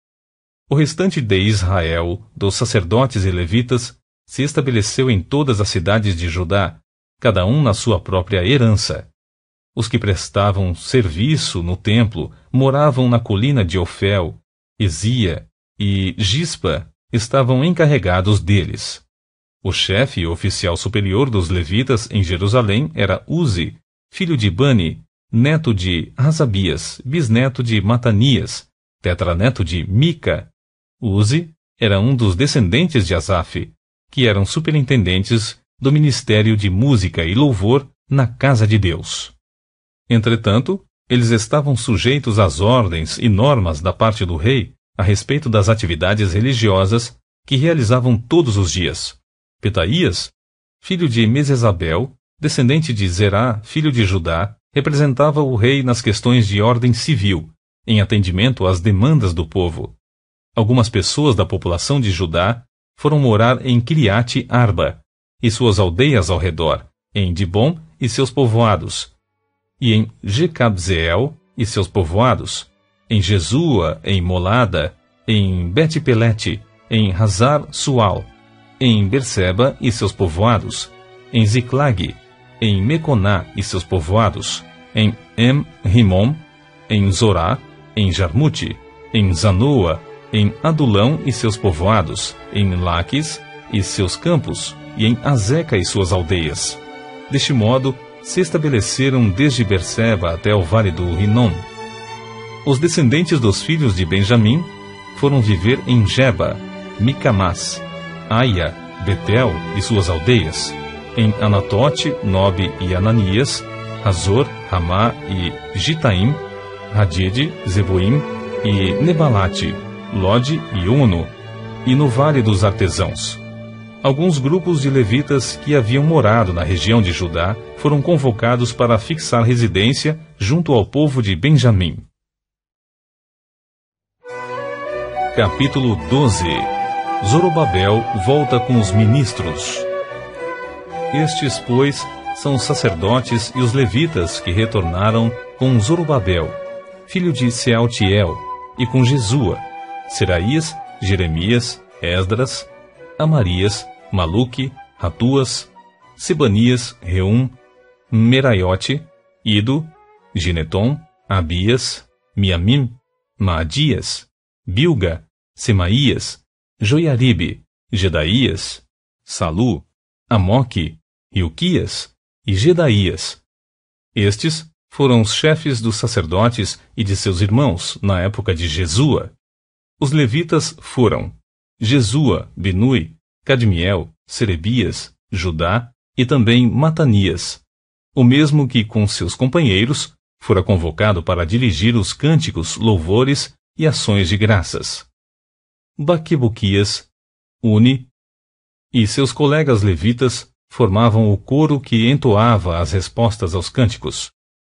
A: O restante de Israel, dos sacerdotes e levitas, se estabeleceu em todas as cidades de Judá, cada um na sua própria herança. Os que prestavam serviço no templo moravam na colina de Ofel, Ezia e Gispa estavam encarregados deles. O chefe e oficial superior dos levitas em Jerusalém era Uzi, filho de Bani, neto de Razabias, bisneto de Matanias, tetraneto de Mica. Uzi era um dos descendentes de Asaf, que eram superintendentes do ministério de música e louvor na casa de Deus. Entretanto, eles estavam sujeitos às ordens e normas da parte do rei a respeito das atividades religiosas que realizavam todos os dias. Petaías, filho de Mesesabel, descendente de Zerá, filho de Judá, representava o rei nas questões de ordem civil, em atendimento às demandas do povo. Algumas pessoas da população de Judá foram morar em Kiriate Arba e suas aldeias ao redor, em Dibom e seus povoados, e em Jecabzeel e seus povoados, em Jesua, em Molada, em Bet-Pelete, em Hazar Sual, em Berseba e seus povoados, em Ziclag, em Meconá e seus povoados, em Em-Rimom, em Zorá, em Jarmute, em Zanoa, em Adulão e seus povoados, em Laques e seus campos, e em Azeca e suas aldeias. Deste modo, se estabeleceram desde Berseba até o vale do Rinom. Os descendentes dos filhos de Benjamim foram viver em Geba, Micamás, Aia, Betel e suas aldeias, em Anatote, Nobe e Ananias, Azor, Ramá e Gitaim, Hadid, Zeboim e Nebalate, Lode e Ono, e no Vale dos Artesãos. Alguns grupos de levitas que haviam morado na região de Judá foram convocados para fixar residência junto ao povo de Benjamim. Capítulo doze. Zorobabel volta com os ministros. Estes, pois, são os sacerdotes e os levitas que retornaram com Zorobabel, filho de Sealtiel, e com Jesua, Seraías, Jeremias, Esdras, Amarias, Maluque, Ratuas, Sebanias, Reum, Meraiote, Ido, Gineton, Abias, Miamim, Maadias, Bilga, Semaías, Joiaribe, Gedaías, Salu, Amoque, Ilquias e Gedaías. Estes foram os chefes dos sacerdotes e de seus irmãos na época de Jesua. Os levitas foram Jesua, Binui, Cadmiel, Serebias, Judá e também Matanias, o mesmo que com seus companheiros fora convocado para dirigir os cânticos, louvores e ações de graças. Baquebuquias, Uni e seus colegas levitas formavam o coro que entoava as respostas aos cânticos.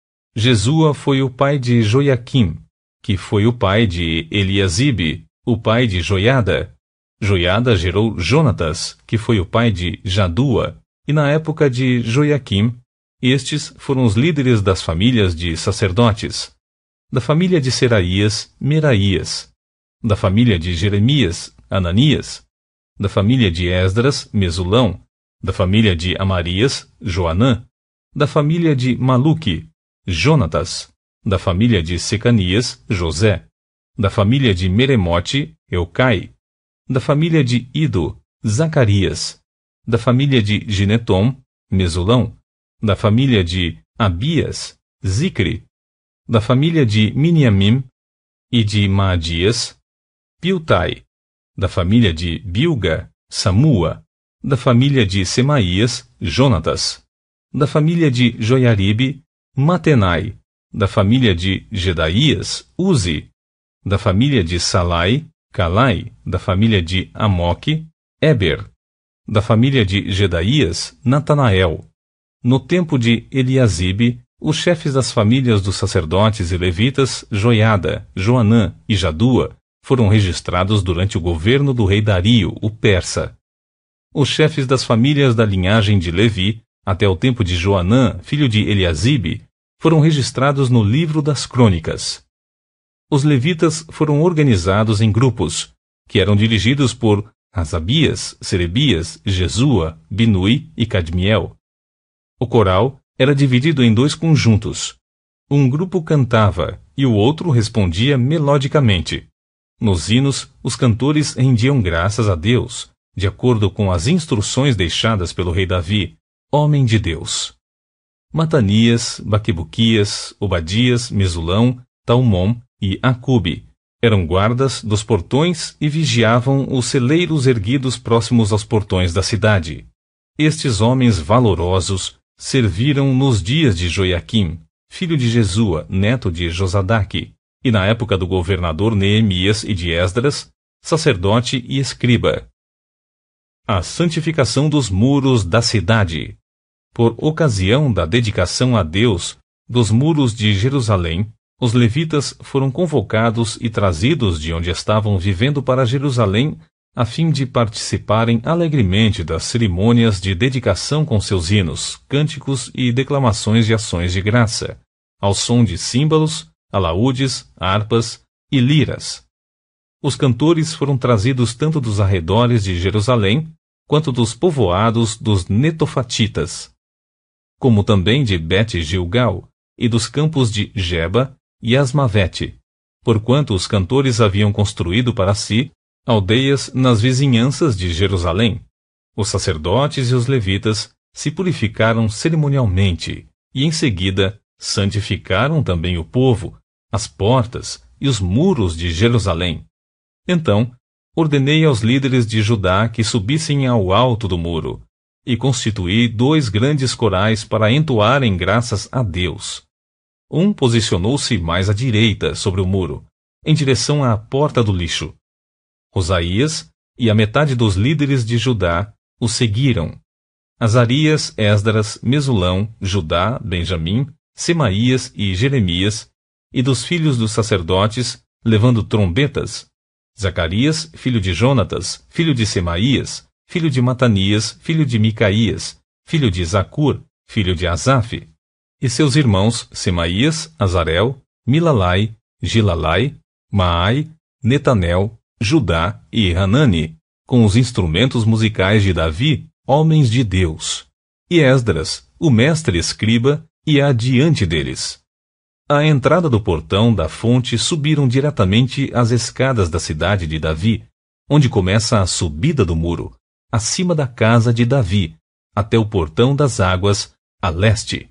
A: Jesua foi o pai de Joiaquim, que foi o pai de Eliasibe, o pai de Joiada. Joiada gerou Jonatas, que foi o pai de Jadua, e na época de Joiaquim, estes foram os líderes das famílias de sacerdotes. Da família de Seraías, Meraías. Da família de Jeremias, Ananias. Da família de Esdras, Mesulão. Da família de Amarias, Joanã. Da família de Maluque, Jonatas. Da família de Secanias, José. Da família de Meremote, Eucai. Da família de Ido, Zacarias. Da família de Ginetom, Mesulão. Da família de Abias, Zicre. Da família de Miniamim e de Maadias, Piltai. Da família de Bilga, Samua. Da família de Semaías, Jonatas. Da família de Joiaribe, Matenai. Da família de Gedaías, Uzi. Da família de Salai, Calai. Da família de Amoque, Eber. Da família de Gedaías, Natanael. No tempo de Eliasibe, os chefes das famílias dos sacerdotes e levitas, Joiada, Joanã e Jadua, foram registrados durante o governo do rei Dario, o persa. Os chefes das famílias da linhagem de Levi, até o tempo de Joanã, filho de Eliasibe, foram registrados no livro das crônicas. Os levitas foram organizados em grupos, que eram dirigidos por Asabias, Serebias, Jesua, Binui e Cadmiel. O coral era dividido em dois conjuntos. Um grupo cantava e o outro respondia melodicamente. Nos hinos, os cantores rendiam graças a Deus, de acordo com as instruções deixadas pelo rei Davi, homem de Deus. Matanias, Baquebuquias, Obadias, Mesulão, Talmom e Acube eram guardas dos portões e vigiavam os celeiros erguidos próximos aos portões da cidade. Estes homens valorosos serviram nos dias de Joiaquim, filho de Jesua, neto de Josadaque, e na época do governador Neemias e de Esdras, sacerdote e escriba. A santificação dos muros da cidade. Por ocasião da dedicação a Deus dos muros de Jerusalém, os levitas foram convocados e trazidos de onde estavam vivendo para Jerusalém, a fim de participarem alegremente das cerimônias de dedicação com seus hinos, cânticos e declamações de ações de graça, ao som de símbolos, alaúdes, harpas e liras. Os cantores foram trazidos tanto dos arredores de Jerusalém, quanto dos povoados dos netofatitas, como também de Bet-Gilgal e dos campos de Geba e Asmavete, porquanto os cantores haviam construído para si aldeias nas vizinhanças de Jerusalém. Os sacerdotes e os levitas se purificaram cerimonialmente e, em seguida, santificaram também o povo, as portas e os muros de Jerusalém. Então, ordenei aos líderes de Judá que subissem ao alto do muro, e constituí dois grandes corais para entoarem graças a Deus. Um posicionou-se mais à direita, sobre o muro, em direção à porta do lixo. Osaías e a metade dos líderes de Judá o seguiram. Azarias, Esdras, Mesulão, Judá, Benjamim, Semaías e Jeremias, e dos filhos dos sacerdotes, levando trombetas, Zacarias, filho de Jonatas, filho de Semaías, filho de Matanias, filho de Micaías, filho de Zacur, filho de Asaf, e seus irmãos Semaías, Azarel, Milalai, Gilalai, Maai, Netanel, Judá e Hanani, com os instrumentos musicais de Davi, homens de Deus, e Esdras, o mestre escriba, ia adiante deles. À entrada do portão da fonte subiram diretamente as escadas da cidade de Davi, onde começa a subida do muro, acima da casa de Davi, até o portão das águas, a leste.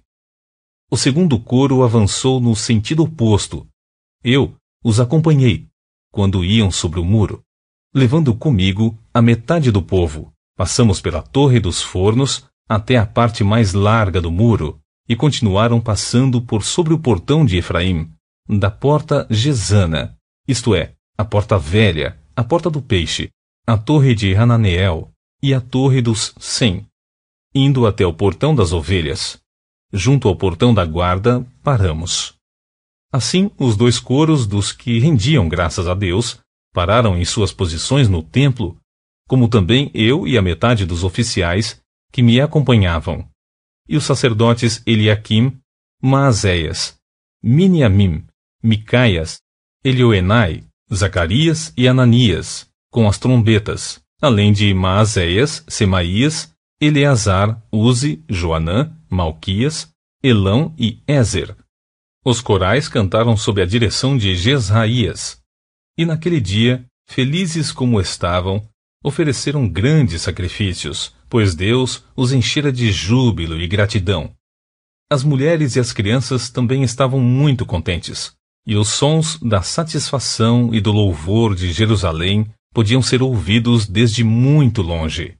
A: O segundo coro avançou no sentido oposto. Eu os acompanhei, quando iam sobre o muro, levando comigo a metade do povo. Passamos pela Torre dos Fornos até a parte mais larga do muro, e continuaram passando por sobre o portão de Efraim, da porta Gesana, isto é, a porta velha, a porta do peixe, a torre de Hananeel e a torre dos Sem, indo até o portão das ovelhas. Junto ao portão da guarda, paramos. Assim, os dois coros dos que rendiam graças a Deus pararam em suas posições no templo, como também eu e a metade dos oficiais que me acompanhavam, e os sacerdotes Eliaquim, Maazéias, Miniamim, Micaias, Elioenai, Zacarias e Ananias, com as trombetas, além de Maazéias, Semaías, Eleazar, Uzi, Joanã, Malquias, Elão e Ézer. Os corais cantaram sob a direção de Jesraías. E naquele dia, felizes como estavam, ofereceram grandes sacrifícios, pois Deus os enchera de júbilo e gratidão. As mulheres e as crianças também estavam muito contentes, e os sons da satisfação e do louvor de Jerusalém podiam ser ouvidos desde muito longe.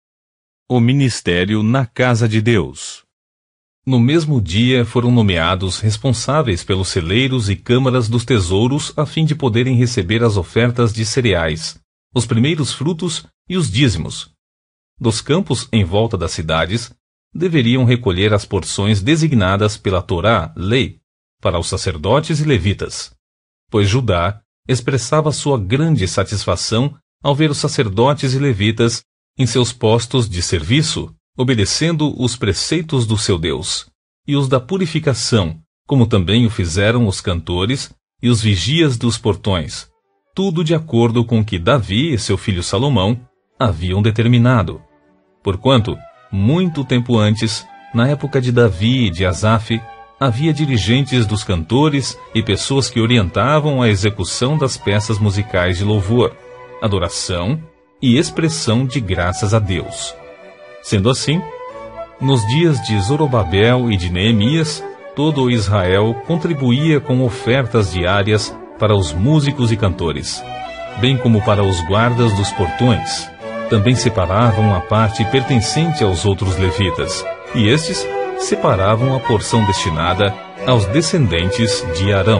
A: O ministério na casa de Deus. No mesmo dia foram nomeados responsáveis pelos celeiros e câmaras dos tesouros a fim de poderem receber as ofertas de cereais, os primeiros frutos e os dízimos. Dos campos em volta das cidades, deveriam recolher as porções designadas pela Torá, lei, para os sacerdotes e levitas, pois Judá expressava sua grande satisfação ao ver os sacerdotes e levitas em seus postos de serviço, obedecendo os preceitos do seu Deus, e os da purificação, como também o fizeram os cantores e os vigias dos portões, tudo de acordo com o que Davi e seu filho Salomão haviam determinado. Porquanto, muito tempo antes, na época de Davi e de Asaf, havia dirigentes dos cantores e pessoas que orientavam a execução das peças musicais de louvor, adoração e expressão de graças a Deus. Sendo assim, nos dias de Zorobabel e de Neemias, todo o Israel contribuía com ofertas diárias para os músicos e cantores, bem como para os guardas dos portões. Também separavam a parte pertencente aos outros levitas, e estes separavam a porção destinada aos descendentes de Arão.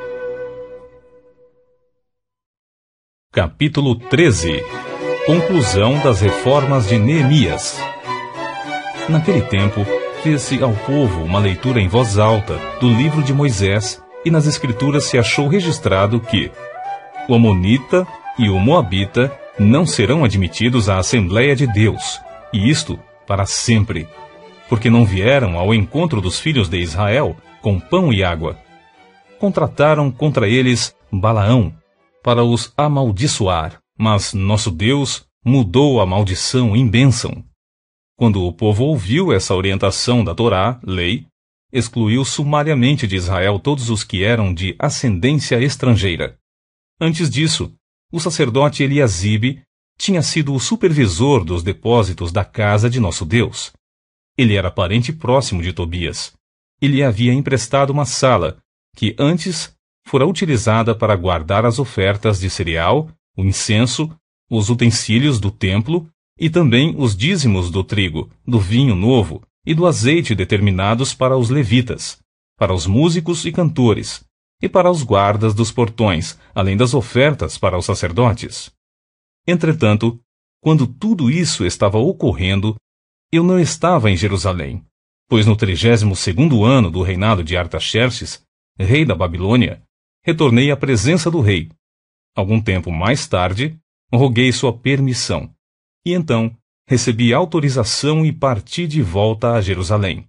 A: Capítulo treze. Conclusão das reformas de Neemias. Naquele tempo, fez-se ao povo uma leitura em voz alta do livro de Moisés, e nas Escrituras se achou registrado que o Amonita e o Moabita não serão admitidos à Assembleia de Deus, e isto para sempre, porque não vieram ao encontro dos filhos de Israel com pão e água. Contrataram contra eles Balaão, para os amaldiçoar, mas nosso Deus mudou a maldição em bênção. Quando o povo ouviu essa orientação da Torá, lei, excluiu sumariamente de Israel todos os que eram de ascendência estrangeira. Antes disso, o sacerdote Eliasibe tinha sido o supervisor dos depósitos da casa de nosso Deus. Ele era parente próximo de Tobias. Ele havia emprestado uma sala, que antes fora utilizada para guardar as ofertas de cereal, o incenso, os utensílios do templo e também os dízimos do trigo, do vinho novo e do azeite determinados para os levitas, para os músicos e cantores, e para os guardas dos portões, além das ofertas para os sacerdotes. Entretanto, quando tudo isso estava ocorrendo, eu não estava em Jerusalém, pois no trigésimo segundo ano do reinado de Artaxerxes, rei da Babilônia, retornei à presença do rei. Algum tempo mais tarde, roguei sua permissão, e então recebi autorização e parti de volta a Jerusalém.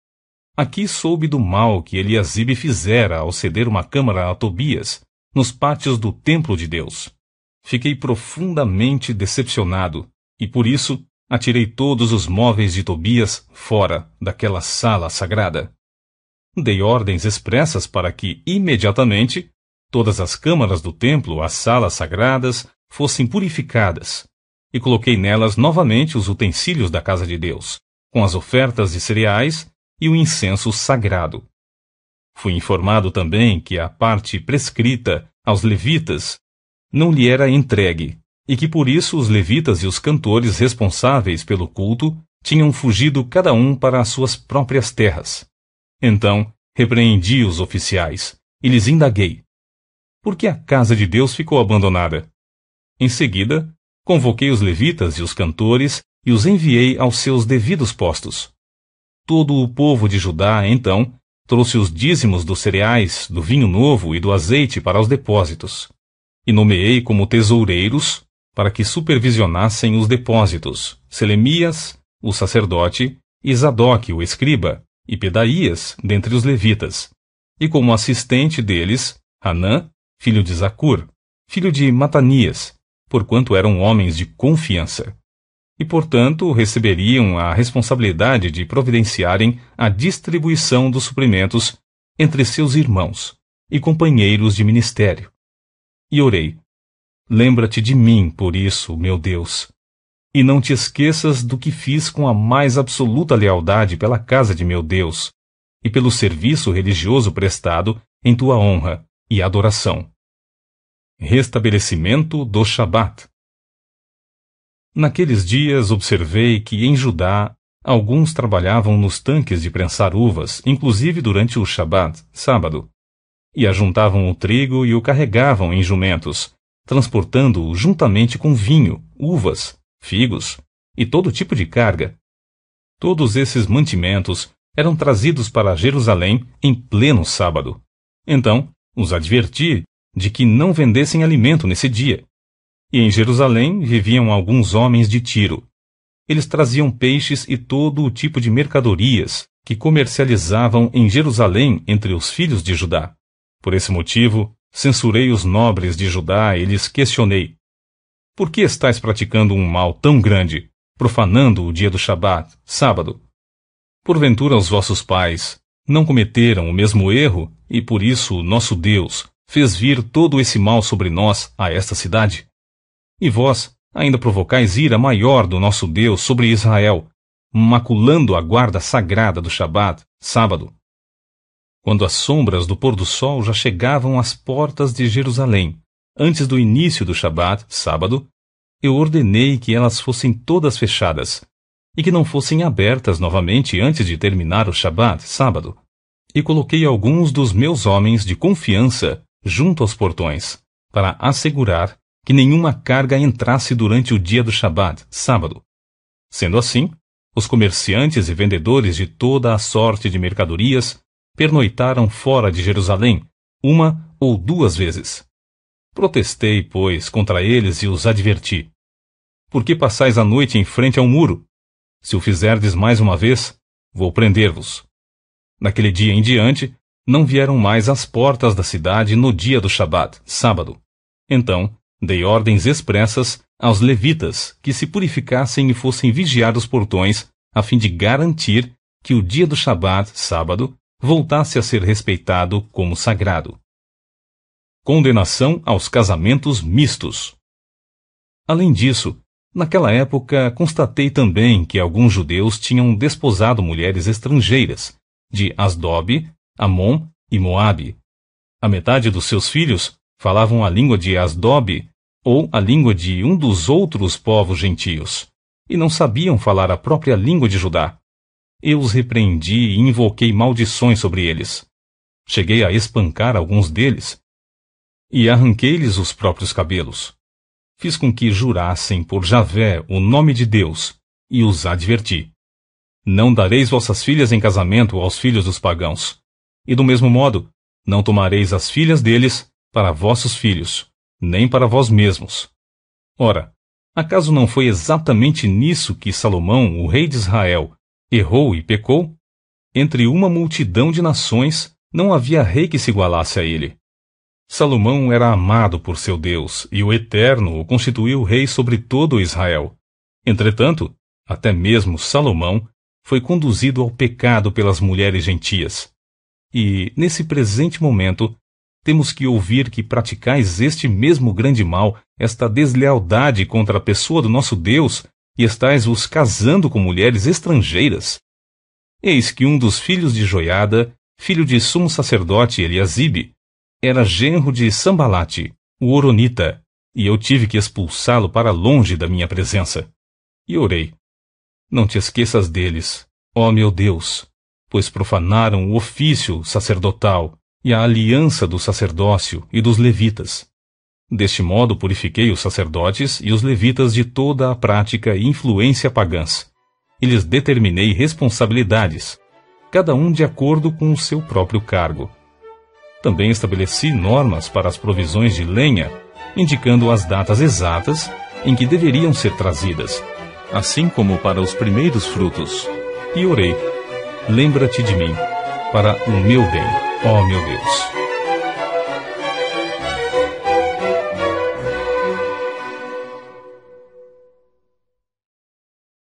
A: Aqui soube do mal que Eliasibe fizera ao ceder uma câmara a Tobias, nos pátios do templo de Deus. Fiquei profundamente decepcionado, e por isso atirei todos os móveis de Tobias fora daquela sala sagrada. Dei ordens expressas para que, imediatamente, todas as câmaras do templo, as salas sagradas, fossem purificadas, e coloquei nelas novamente os utensílios da casa de Deus, com as ofertas de cereais e o incenso sagrado. Fui informado também que a parte prescrita aos levitas não lhe era entregue, e que por isso os levitas e os cantores responsáveis pelo culto tinham fugido cada um para as suas próprias terras. Então repreendi os oficiais e lhes indaguei: por que a casa de Deus ficou abandonada? Em seguida, convoquei os levitas e os cantores e os enviei aos seus devidos postos. Todo o povo de Judá, então, trouxe os dízimos dos cereais, do vinho novo e do azeite para os depósitos, e nomeei como tesoureiros para que supervisionassem os depósitos Selemias, o sacerdote, e Zadoque, o escriba, e Pedaías, dentre os levitas, e como assistente deles, Hanã, filho de Zacur, filho de Matanias, porquanto eram homens de confiança, e portanto receberiam a responsabilidade de providenciarem a distribuição dos suprimentos entre seus irmãos e companheiros de ministério. E orei: lembra-te de mim, por isso, meu Deus, e não te esqueças do que fiz com a mais absoluta lealdade pela casa de meu Deus, e pelo serviço religioso prestado em tua honra e adoração. Restabelecimento do Shabat. Naqueles dias observei que em Judá alguns trabalhavam nos tanques de prensar uvas, inclusive durante o Shabat, sábado, e ajuntavam o trigo e o carregavam em jumentos, transportando-o juntamente com vinho, uvas, figos e todo tipo de carga. Todos esses mantimentos eram trazidos para Jerusalém em pleno sábado. Então os adverti de que não vendessem alimento nesse dia. E em Jerusalém viviam alguns homens de Tiro. Eles traziam peixes e todo o tipo de mercadorias que comercializavam em Jerusalém entre os filhos de Judá. Por esse motivo, censurei os nobres de Judá e lhes questionei: por que estáis praticando um mal tão grande, profanando o dia do Shabat, sábado? Porventura os vossos pais não cometeram o mesmo erro e por isso nosso Deus fez vir todo esse mal sobre nós a esta cidade? E vós ainda provocais ira maior do nosso Deus sobre Israel, maculando a guarda sagrada do Shabat, sábado. Quando as sombras do pôr do sol já chegavam às portas de Jerusalém, antes do início do Shabat, sábado, eu ordenei que elas fossem todas fechadas, e que não fossem abertas novamente antes de terminar o Shabat, sábado. E coloquei alguns dos meus homens de confiança junto aos portões, para assegurar que nenhuma carga entrasse durante o dia do Shabat, sábado. Sendo assim, os comerciantes e vendedores de toda a sorte de mercadorias pernoitaram fora de Jerusalém, uma ou duas vezes. Protestei, pois, contra eles e os adverti: por que passais a noite em frente ao muro? Se o fizerdes mais uma vez, vou prender-vos. Naquele dia em diante, não vieram mais às portas da cidade no dia do Shabat, sábado. Então, dei ordens expressas aos levitas que se purificassem e fossem vigiar os portões, a fim de garantir que o dia do Shabat, sábado, voltasse a ser respeitado como sagrado. Condenação aos casamentos mistos. Além disso, naquela época constatei também que alguns judeus tinham desposado mulheres estrangeiras, de Asdob, Amon e Moabe. A metade dos seus filhos falavam a língua de Asdob ou a língua de um dos outros povos gentios, e não sabiam falar a própria língua de Judá. Eu os repreendi e invoquei maldições sobre eles, cheguei a espancar alguns deles, e arranquei-lhes os próprios cabelos. Fiz com que jurassem por Javé o nome de Deus, e os adverti. Não dareis vossas filhas em casamento aos filhos dos pagãos, e do mesmo modo, não tomareis as filhas deles para vossos filhos, nem para vós mesmos. Ora, acaso não foi exatamente nisso que Salomão, o rei de Israel, errou e pecou? Entre uma multidão de nações, não havia rei que se igualasse a ele. Salomão era amado por seu Deus, e o Eterno o constituiu rei sobre todo Israel. Entretanto, até mesmo Salomão foi conduzido ao pecado pelas mulheres gentias. E, nesse presente momento, temos que ouvir que praticais este mesmo grande mal, esta deslealdade contra a pessoa do nosso Deus, e estais vos casando com mulheres estrangeiras. Eis que um dos filhos de Joiada, filho de sumo sacerdote Eliasibe, era genro de Sambalate, o Horonita, e eu tive que expulsá-lo para longe da minha presença. E orei: não te esqueças deles, ó meu Deus, pois profanaram o ofício sacerdotal e a aliança do sacerdócio e dos levitas. Deste modo purifiquei os sacerdotes e os levitas de toda a prática e influência pagãs, e lhes determinei responsabilidades, cada um de acordo com o seu próprio cargo. Também estabeleci normas para as provisões de lenha, indicando as datas exatas em que deveriam ser trazidas, assim como para os primeiros frutos. E orei: lembra-te de mim, para o meu bem, ó meu Deus.